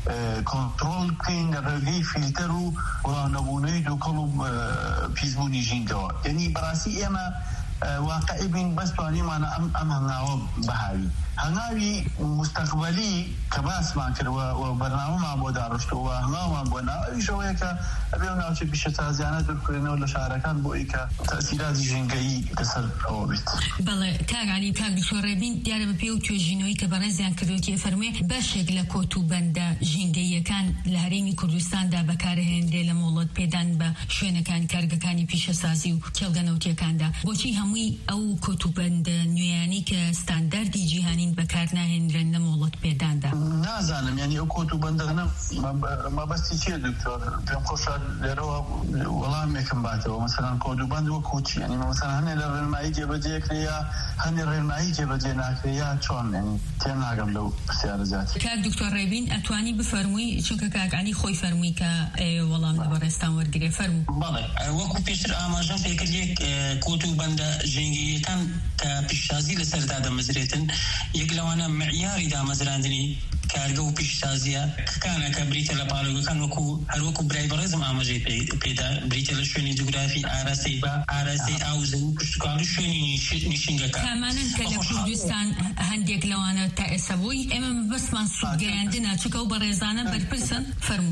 کۆنتڕۆڵ بکەین لە ڕێگەی فیلتەر و وڵاونەبوونەوەی دووکەڵ و پیسبوونی ژینگەوە. یعنی بەڕاستی ئێمە واقعی بین بەس توانیمانە ئەم هەنگاوە بەهاوی هەنگاوی مستەقبەلی کە باسمان کردوە و بەرنامەمان بۆ داڕشتووە هەنگاومان بۆ ئەویشەوەیە کە ئەبێ و ناوچە پیشەسازیانە دوورکردنەوە لە شارەکان بۆ ئەوەی کە تەسیراتی ژینگەیی لەسەر ئەوە بێت. بەڵێ کاک عەلی کاک دکتۆڕێبین دیارە بە پێ و توێژینەوەی کە بەڕێزیان کردوەتی فەرمووی بەشێک لە کۆتوبەندە ژینگەییەکان لە هەرێمی کوردستاندا بەکارهێنرێ لە مۆڵەت پێدان بە شوێنەکانی کارگەکانی پیشەسازی و کێڵگەنەوتیەکاندا. بۆچی هەمووی ئەو کۆتوبەندە نوێیانی کە ستانداردی جیهانین بەکار ناهێنرێن لە مۆڵەت پێداندا؟ نازانم یعنی ئەو کۆتوبەندانە مەبەستی چییە دکتۆر؟ پێم خۆشە لێرەوە وەڵامێکم باتەوە مەسەلەن کۆتوبەند وەکو چی؟ یعنی مەسەلەن هەنێ لە ڕێنمایی جێبەجێکرێ هەنێ ڕێنمایی جێبەجێ ناکرێ یا چۆن؟ یعنی تێم ناگەم لەو پرسیارە زیاتر. کاک دکتۆڕێبین ئەتوانی بفەرمووی چونکە کاک عەلی خۆی فەرمووی کە وەڵام لە بەڕێستان وەرگرێ فەرموو. بەڵێ وەکو پێشتر ئاماژەم پێکردێک کۆتوبەندە ژینگەییەکان کە پیشسازی لەسەردا دەمەزرێتن یەک لەوانە معیاری دامەزراندنی کارگە و پیشسازیە کەکانە کە بریتە لە پاڵۆگەکان وەکو هەروەکو برای بەڕێزم ئاماژەی پێدا بریتە لە شوێنی جوگرافی ئاراستەی بە ئاراستەی ئاوزە و پشتکار و شوێنی نیشینگەکان. کامانن کە لە کوردستان هەندێک لەوانە تا ئێستا بووی ئێمە بەسمان سوودگەیاندنە چونکە ئەو بەڕێزانە بەرپرسن فەرموو.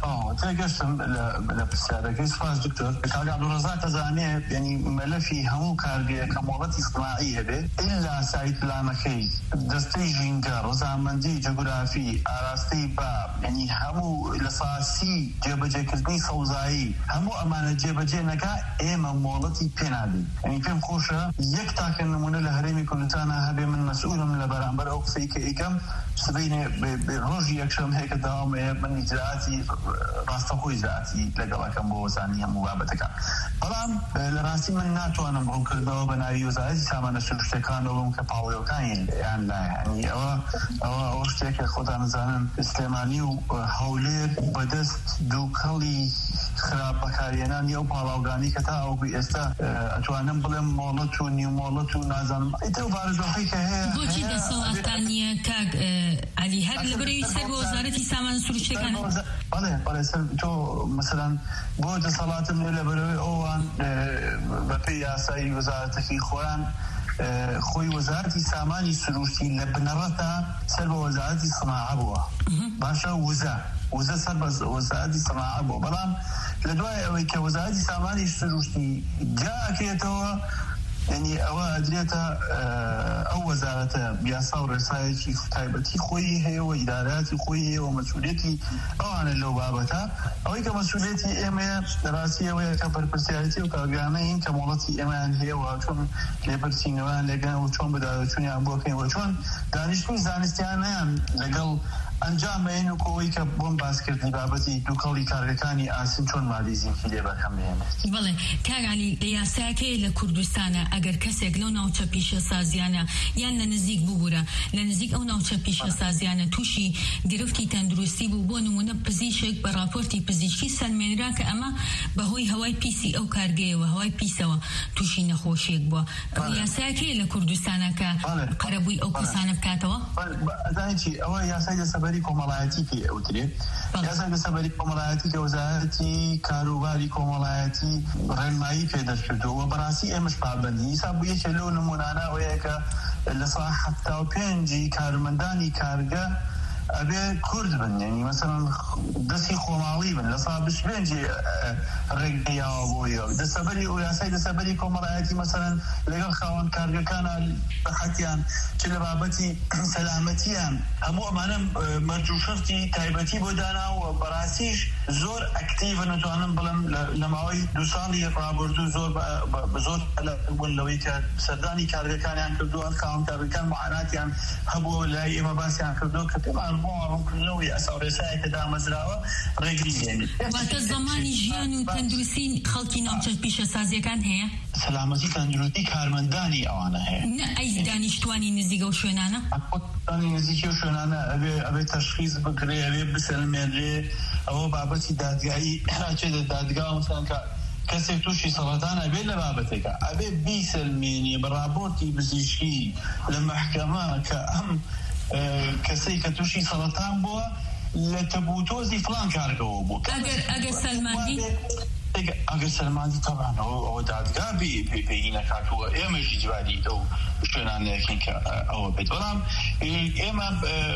تێگەشتم لە پرسیارەکەی سپاس دکتۆر. کاک عەبدوڵڕەزاق ئەزانێ یعنی مەلەفی هەموو کارگەیە کە مۆڵەتی ئیجتیماعی هەبێت ئیلا سایت پلانەکەی دەستەی ژینگە ڕەزامەندی جوگرافی ئەترافی ئاراستی با ینی هەموو لە ساسی جێبەجێکردنی سەوزایی هەموو ئەمانە جێبەجێ نەکا ئێمە مۆڵەتی پێنادەین. ینی پێم خۆشە یەک تاکە نمونە لە هەرێمی کوردستانە هەبێ من مەسئولم لە بەرامبەر ئەو قسەی کە ئەیکەم سبەینێ ڕۆژی یەکشەم هەیە کە داوامەیە من ئیجراعاتی ڕاستەخۆی ئیجراعاتی لەگەڵەکەم بۆ وەزانی هەموو بابەتەکان. بەڵام لە ڕاستی من ناتوانم ڕوونکردنەوە بە ناوی وەزارەتی سامانە سروشتەکانەوەم کە پاڵێوەکانیان یان لایەنی ئەوە ئەوە ئەوە شتێکە خۆتان نزانن سلێمانی و هەولێر بەدەست دووکەڵی خراپ بەکارهێنانی ئەو پاڵاوگانی کە تا ئەوگوی ئێستا ئەتوانم بڵێم مۆڵەت و نیو مۆڵەت و نازانم ئیتر بارزۆخی کە هەیە بۆچی دەسەڵاتان نییە کاک عەلی هەر لەبەرەوەی سەر بە وەزارەتی سامانە سروشتەکان بەڵێ بەڵێ سەر تۆ مەسەلەن بۆ دەسەڵاتم لێ لەبەرەوەی ئەوان بەپێی یاسایی وەزارەتەکەی خۆیان خۆی وەزارەتی سامانی سروشتی لە بنەڕەتە سەر بە وەزارەتی سەناعە بووە باشە وزە وزە سەر بە وەزارەتی سەناعە بووە. بەڵام لە دوای ئەوەی کە وەزارەتی سامانی سروشتی جاکێتەوە ینی ئەوە ئەدرێتە ئەو وەزارەتە یاسا و ڕێسایەکی تایبەتی خۆی هەیە و ئیدارەتی خۆی هەیە و مەسئولیەتی ئەوانە لەو بابەتە. ئەوەی کە مەسئولیەتی ئێمەیە لەڕاستی ئەوەیە کە بەرپرسیارەتی و کارگرانەیین کە مۆڵەتی ئێمەیان هەیە و چۆن لێبەرچینەوەیان لێگەن و چۆن بەدارەچوونیان بۆکەین و چۆن دانیشتووی زانستیانیان لەگەڵ ئەنجامەین و کۆی کە بۆم باسکردنی بابەتی دووکەڵی کارگەکانی ئاسین چۆن مادیزیکی لێ بەرهەم بهێنێت. بەڵێ کاگالی لە یاساکەی لە کوردستانە ئەگەر کەسێک لەو ناوچە پیشە سازیانە یان لە نزیک ببوورە لە نزیک ئەو ناوچە پیشە سازیانە تووشی گرفتی تەندروستی بوو بۆ نمونە پزیشک بە راپۆرتی پزیشکی سەرمێنرا کە ئەمە بەهۆی هەوای پیسی ئەو کارگەیەوە هەوای پیسەوە تووشی نەخۆشیێک بووە. یاساکەی لە کوردستانە کە قەرەبووی ئەو کەسانە بکاتەوە ئەزانیتی ئەوە یاسای دەسەبەری کۆمەڵایەتی پێ ئەوترێت. یاسای دەسەبەری کۆمەڵایەتی کە وەزارەتی کاروباری کۆمەڵایەتی ڕێنمایی پێ دەرکردووە بەڕاستی ئێمەش پابەندی حساب بوو یەکێ لەو نمونانە ئەوەیە کە لە ساڵ هەفتا و پێنجی کارمەندانی کارگە ئەبێ کورد بن یعنی مەسەڵەن دەستی خۆماڵی بن لە ساڵ بیست و پێنجی ڕێگەیاوە بۆیە دەسەبەری ئەو یاسای دەسەبەری کۆمەڵایەتی مەسەڵەن لەگەڵ خاوەن کارگەکانە بەحەتیان چ لە بابەتی سەلامەتیان هەموو ئەمانە مەرج و شەرتی تایبەتی بۆ داناوە بەڕاستیش زۆر ئەکتیڤە نەتوانم بڵم لە ماوەی دوو ساڵی ڕابردوو زۆر زۆر بوون لەوەی کە سەردانی کارگەکانیان کردووە خاوەن کارگەکان معاناتیان هەبووە لای ئێمە باسییان کردووە کە پێمان بۆ ڕوونکردنەوەی ئەسا و ڕێسایەکە دامەزراوە ڕێگری دێنێت. واتە زەمانی ژیان و تەندروستی خەڵکی ناوچە پیشە سازیەکان هەیە سەلامەتی تەندروستی کارمەندانی ئەوانە هەیە نە ئەی دانیشتوانی نزیکە و شوێنانە دانی نزیکی و شوێنانە ئەبێ ئەبێ تەشخیص بکرێ ئەبێ بسەلمێنرێ ئەوە بابەتی دادگایی چێتە دادگا مثلەن کە کەسێک تووشی سەڵاتانە ئەبێ لە بابەتێکە ئەبێ بیسەلمێنێ بە راپۆرتی پزیشکی لە مەحکەمە کە ئەم کەسەی کە تووشی سەڵاتان بووە لە تەبوتۆزی فڵان کارگەوە بوو ئەگەر سەلماندی ئەگەر سەلماندی تەبعاً ئەوە دادگا پێی نەکاتووە ئێمەشی جواری ئەو شوێنانەیەکین کە ئەوە بێت. بەڵام ئێمە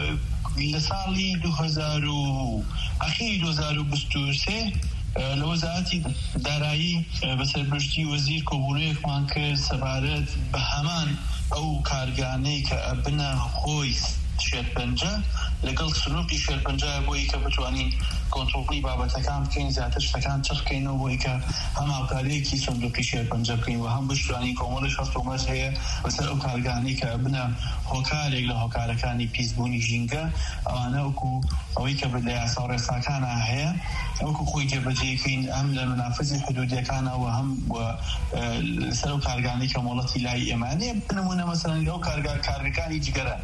لە ساڵی دوو هەزار و ئەخیری دوو هەزار و بیست و سێ لە وەزارەتی دارایی بەسەربرشتی وەزیر کۆبوونەیەکمان کرد سەبارەت بە هەمان ئەو کارگانەی کە ئەبنە خۆی شێرپەنجە لەگەڵ سنووری شێرپەنجە بۆی کە بتوانین کۆنتڕۆڵی بابەتەکان بکەین زیاتر شتەکان چڕ بکەینەوە بۆی کە هەم هاوکاریەکی سندوقی شێرپەنجە بکەین و هەم بتوانین کۆمەڵی شەڕت و مەرج هەیە بەسەر ئەو کارگانەی کە بنە هۆکارێک لە هۆکارەکانی پیسبوونی ژینگە ئەوانە وەکو ئەوەی کە لە یاسا و ڕێساکانە هەیە ئەوکو خۆی جێبەجێکەین ئەم لە منافذی حدودیەکانەوە هەم لەسەر ئەو کارگانەی کە مۆڵەتی لای ئێمانەیە بنمونە مەسەڵەن ئەو کارگەکانی جگەرە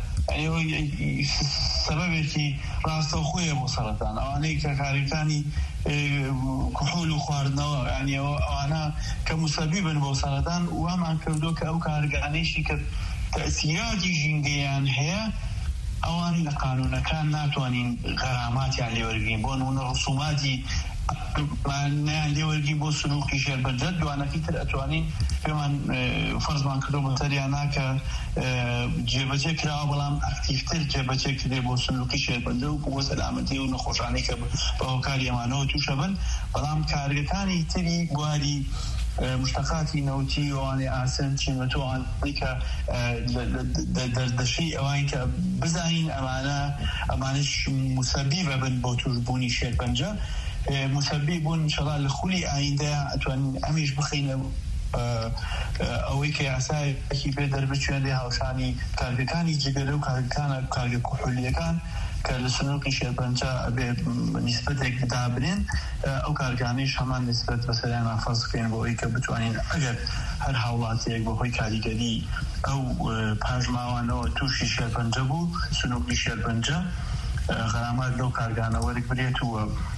سەبەبێکی ڕاستەوخۆیە بۆ سەرەتان ئەوانەی کە کارەکانی کوحول و خواردنەوە یعنی ئەوانە کە موسەبی بن بۆ سەرەتان وامان کردو کە ئەو کارگانەیشی کە تەسیراتی ژینگەیان هەیە ئەوان لە قانونەکان ناتوانین غەراماتیان لێوەرگین بۆ نمونە ڕسوماتی نیان لێوەرگی بۆ سنووقی شێرپەنجە دوانەکەی تر ئەتوانین پێمان فەرزمان کردو بەتەریانە کە جێبەجێ کراوە بەڵام ئەکتیڤتر جێبەجێ کردێ بۆ سنووقی شێرپەنجە و بۆ سەلامەتی و نەخۆشانەی کە بە هۆکاری ئەمانەوە تووشە بن. بەڵام کارگەکانی تری بواری مشتقاتی نەوتی ئەوانێ ئاسن چیمەتۆوانی کە دەردەشەی ئەوان کە بزانین ئەمانە ئەمانش مسەبیبە بن بۆ توشبوونی شێرپەنجە مسەبیب بوون ئینشەڵا لە خولی ئایندە ئەتوانین ئەمیش بخینە ئەوەی کە یاسایەکی پێ دەربچێنێ هاوشانی کارگەکانی جگەرە و کارگەکانە کارگە کوحولیەکان کە لە سنووکی شێرپەنجە ئەبێ نیسبەتێک دابرێن ئەو کارگانیش هەمان نیسبەت بەسەریان ئافاز بکەین بۆ ئەوەی کە بتوانین ئەگەر هەر هاوڵاتیەک بەهۆی کاریگەری ئەو پاژماوانەوە تووشی شێرپەنجە بوو سنووکی شێرپەنجە غەرامەت لەو کارگانە وەرگ برێت و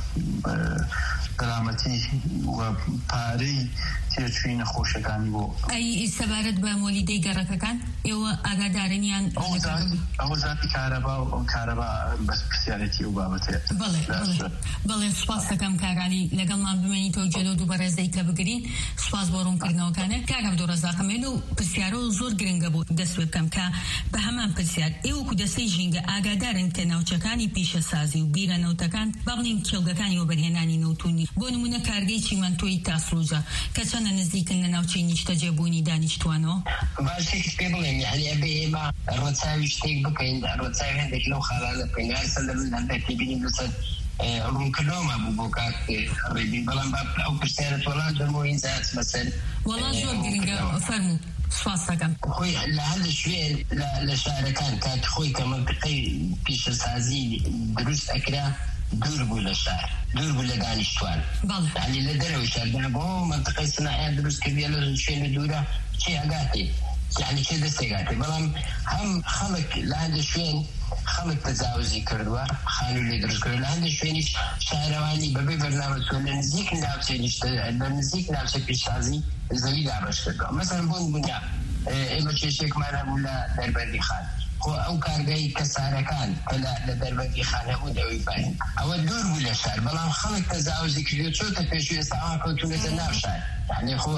گەرامەتی و پارەی تێچووی نەخۆشەکانی بۆ ئەی سەبارەت بە مۆلیدەی گەڕەکەکان ئێوە ئاگادارنیان ئەوە زاتی کارەبا و ئەو کارەبا بەس پرسیارەتی و بابەتێ بەڵێ بەڵێ سوپاس دەکەم کاغانی لەگەڵمان بمێنیتەوە جەلۆ دوو بەڕێزەی کە بگرین سوپاس بۆ ڕوونکردنەوەکانە کاک عەبدوڕەزاقمێن و پرسیارە و زۆر گرنگە بوو دەست پێ بکەم کە بە هەمان پرسیار ئێوەکو دەستەی ژینگە ئاگادارن کە ناوچەکانی پیشەسازی و بیرە نەوتەکان بەڵێن کێڵگەکانی و بەرهێنانی نەوتونی بۆ نمونە کارگەی چیمەنتۆی تاسلوجە کە چەندە نزیکن لە ناوچەی نیشتەجێبوونی دانیشتوانەوە باشێک پێ بڵێن یعنی ئەبێ ئێمە ڕەچاوی شتێک بکەین ڕەچاوی هەندێک لەو خاڵانە بکەین هەر سەدە من هەندێکی بینین لەسەر ڕوونکردنەوەمە بوو بۆ کات ڕێبی بەڵام ئەو پرسیارە وەڵام دەمەوە ئینجاات بەسەر وەڵام زۆر گرنگە فەرموو سوپاس دەکەم خۆی لە هەندە شوێن لە شارەکان کات خۆی کە منطقەی پیشەسازی دروست ئەکرا دوور بوو لە شار دوور بوو لە دانیشتوان یعنی لە دەرەوەی شاردا بۆ منطقەی سنایان دروست کردیە لە شوێنە دوورە چی ئەگاتێ یعنی چێ دەستێگاتێ بەڵام هەم خەڵک لە هەندە شوێن خەڵک تەجاوزی کردووە خانوو لێ دروست کردووە لە هەندە شوێنیش شارەوانی بەبێ بەرنامە چۆن لە نزیک ناوچەی نیشتە لە نزیک ناوچە پیشسازی زەوی دابەش کردووە مەسەڵەن بۆ نمونە ئێمە کێشێکمان هەبوو لە دەربەندی خان خۆ ئەو کارگەی کەسارەکان کە لە دەربەندی خانە بوو دەوەی باین ئەوە دوور بوو لە شار بەڵام خەڵک تەجاوزی کردو چۆتە پێشوو ئێستا ئەوان کەوتونەتە ناو شار یعنی خۆ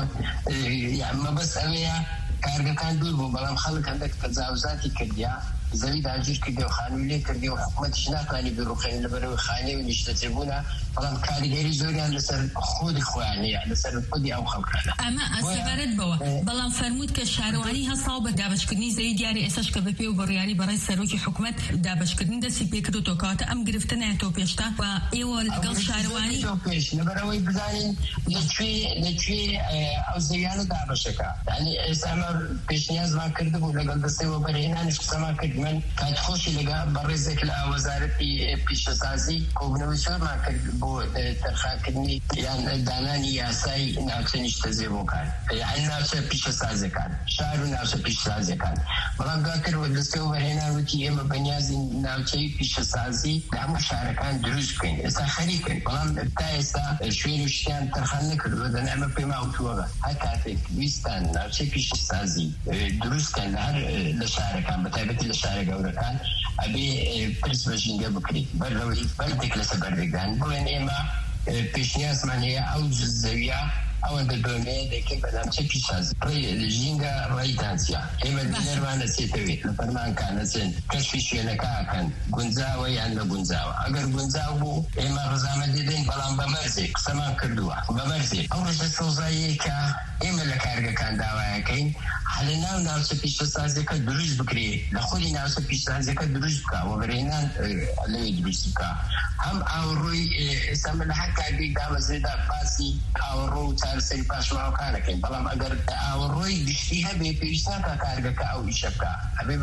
مەبەست ئەوەیە کارگەکان دوور بوو بەڵام خەڵک هەندێک تەجاوزاتی کردیا زەوی داگیر کردی و خانووی لێ کردی و حکومەتیش ناتوانی بڕوخێن لەبەرەوەی خانەی و نیشتەجێبوونە بەڵام کاریگەری زۆریان لەسەر خۆی خۆیانەیە لەسەر خودی ئەو خەڵکانە ئەمە سەبارەت بەوە بەڵام فەرمووت کە شارەوانی هەساو بە دابەشکردنی زەوی دیاری ئێستاش کە بەپێ و بڕیاری بەڕای سەرۆکی حکومەت دابەشکردنی دەستی پێکردوتەوە کەواتە ئەم گرفتە نایەتەوە پێشتا و ئێوە لەگەڵ شارەوانی لەبەرەوەی بزانین لەکوێ لەکوێ ئەو زەویانە دابەشەکە یعنی ئێستا ئەمە پێشنیازمان کردبوو لەگەڵ دەستەی وەبەرهێنانیش قسەمان کرد من کات خۆشی لەگە بەڕێزێک لە وەزارەتی پیشەسازی کۆبوونەوەی زۆرمان کرد بۆ تەرخانکردنی یان دانانی یاسای ناوچە نیشتەجێبووەکان یعنی ناوچە پیشەسازیەکان شار و ناوچە پیشەسازیەکان بەڵام دواتر دەستەی وەبەرهێنان وتی ئێمە بەنیازی ناوچەی پیشەسازی لە هەموو شارەکان دروست بکەین ئێستا خەریکن بەڵام تا ئێستا شوێن و شتیان تەرخان نەکردووە دەنا ئەمە پێما وتووەگە هەر کاتێک ویستان ناوچەی پیشەسازی دروستکەن لە هەر لە شارەکان بەتایبەتی لە شارە گەورەکان ئەبێ پرس بە ژینگە بکرێت بەرەوەی بەردێک لەسەر بەردێکدان بڵێن ئێمە پێشنیازمان هەیە ئەو زەویە ئەوەندە دۆمەیە دەکەن بە ناوچە پیشەسازی ژینگە ڕێی دانسیا ئێمە دینەرمان ئەچێتەوێت لە فەرمانکان ئەچێن کەشفی شوێنەکە ئەکەن گونجاوە یان نەگونجاوە ئەگەر گونجاو بوو ئێمە ڕەزامەندی دەین بەڵام بە مەرزێک قسەمان کردووە بە مەرزێک ئەو ڕێژە سەوزاییە کە ئێمە لە کارگەکان داوایەکەین لە ناو ناوچە پیشەسازیەکە دروست بکرێت لە خۆی ناوچە پیشەسازیەکە دروست بکە وەبەرهێنان لەوێ دروست بکە هەم ئاوڕۆی ئێستا من لە هەر کارگەی دامەزرێدا باسی ئاوڕۆ و چارەسەری پاشماوەکانەکەین بەڵام ئەگەر ئاوڕۆی گشتی هەبێ پێویست ناکە کارگەکە ئەو ئیشە بکە ئەبێ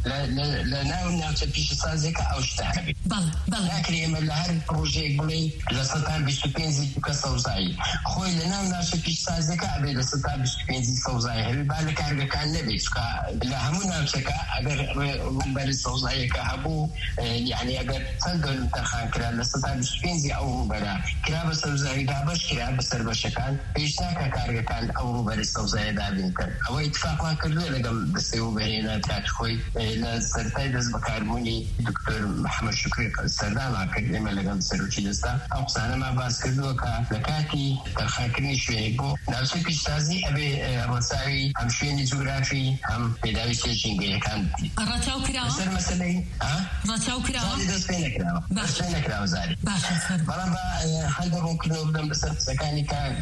لە ناو ناوچە پیشەسازیەکە ئەو شتە هەبێت ناکرێ ئێمە لە هەر پرۆژەیەک بڵێ لە سەتا بیست و پێنجی بکە سەوزایی خۆی لە ناو ناوچە پیشەسازیەکە ئەبێ لە سەتا بیست و پێنجی سەوزایی هەبێ با لە کارگەکان نەبێت چکە لە هەموو ناوچەکە ئەگەر ڕووبەری سەوزاییەکە هەبوو یعنی ئەگەر چەند گەلم تەرخان کرا لە سەتا بیست و پێنجی ئەو ڕووبەرە کرا بە سەوزایی دابەش کرا بەسەر بەشەکان پێویست ناکە کارگەکان ئەو ڕووبەری سەوزایە دابین کرد ئەوە ئیتفاقمان کردووە لەگەڵ دەستەی وەبەرهێنە کات خۆی لە سەرەتای دەست بەکاربوونی دکتۆر محەممەد شوکری سەردامان کرد ئێمە لەگەڵ سەرۆکی دەستا ئەو قسانەمان باس کردووە کە لە کاتی تەرخانکردنی شوێنێک بۆ ناوچە پیشەسازی ئەبێ ڕەچاوی هەم شوێنی جوگرافی هەم پێداویستی ژینگەیەکان ڕەچاو کراوە سەر مەسەلەی ڕەچاو کراوە دەست پێ نەکراوە دەست پێ نەکراوە زاری بەڵام بە هەندە ڕوونکردنەوە بدەم بەسەر قسەکانی کە دکتۆر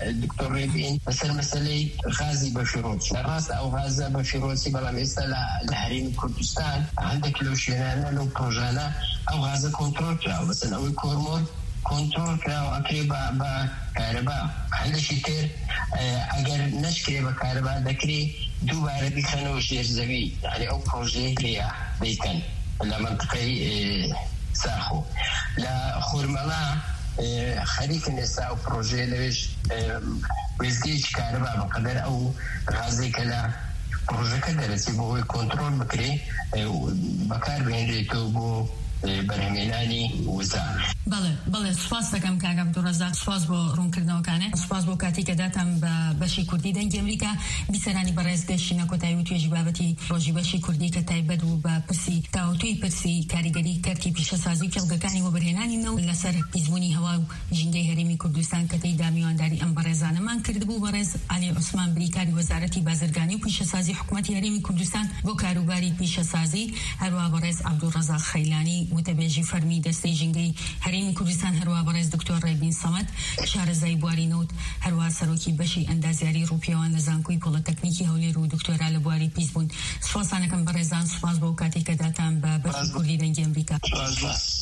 دکتۆر ڕێبین بەسەر مەسەلەی غازی بەفیڕۆچی ڕاست ئەو غازە بەفیڕۆچی بەڵام ئێستا لە هەرێمی کوردستان هەندێک لەو شوێنانە لەو پرۆژانە ئەو غازە کۆنتڕۆل کراوە بەسەر ئەوەی کۆرمۆن کۆنتڕۆل کراوە ئەکرێ بە کارەبا هەندێکی تر ئەگەر نەشکرێ بە کارەبا دەکرێت دووبارە بیخەنەوە ژێر زەوی یعنی ئەو پرۆژەیە هەیە دەیکەن لە منطقەی ساخۆ لە خورمەڵا خەریکن ئێستا ئەو پرۆژەیە لەوێش وێستگەیەکی کارەبا بەقەدەر ئەو غازێکە لە پرۆژەکە دەرەچێت بۆ هۆی کۆنتڕۆل بکرێ بەکار بهێنرێتەوە بۆ بەرهەمێنانی وزە. بەڵێ بەڵێ سوپاس دەکەم کاک عەبدوڕەزاق سوپاس بۆ ڕوونکردنەوەکانە سوپاس بۆ کاتێک کە داتان بە بەشی کوردی دەنگی ئەمریکا بیسەرانی بەڕێز گەشتینە کۆتایی و توێژی بابەتی ڕۆژی بەشی کوردی کە تایبەت و بە پرسی تاوتوی پرسی کاریگەری کەرتی پیشەسازی و کێڵگەکانی وەبەرهێنانینەوە لەسەر پیسبوونی هەوا و ژینگەی هەرێمی کوردستان کە تێیدا میوانداری ئەم بەڕێزانەمان کردبوو بەڕێز عەلی عوسمان بریکاری وەزارەتی بازرگانی و پیشەسازی حکوومەتی هەرێمی کوردستان بۆ کاروباری پیشەسازی هەروە بەڕێز عەبدوڕەزاق خەیلانی وتەبێژی فەرمی دەستەی ژینگەی هەرێمی کوردستان هەروە بەڕێز دکتۆر ڕێبین سەمەد شارەزای بواری نەوت هەروە سەرۆکی بەشی ئەندازیاری ڕووپیاوان لە زانکۆی پۆڵەتەکنیکی هەولێر و دکتۆرا لە بواری پیسبوون سوپاسانەکەم بەڕێزان سوپاس بۆ کاتێک کە داتان بە بەشی کوردی دەنگی ئەمریکا.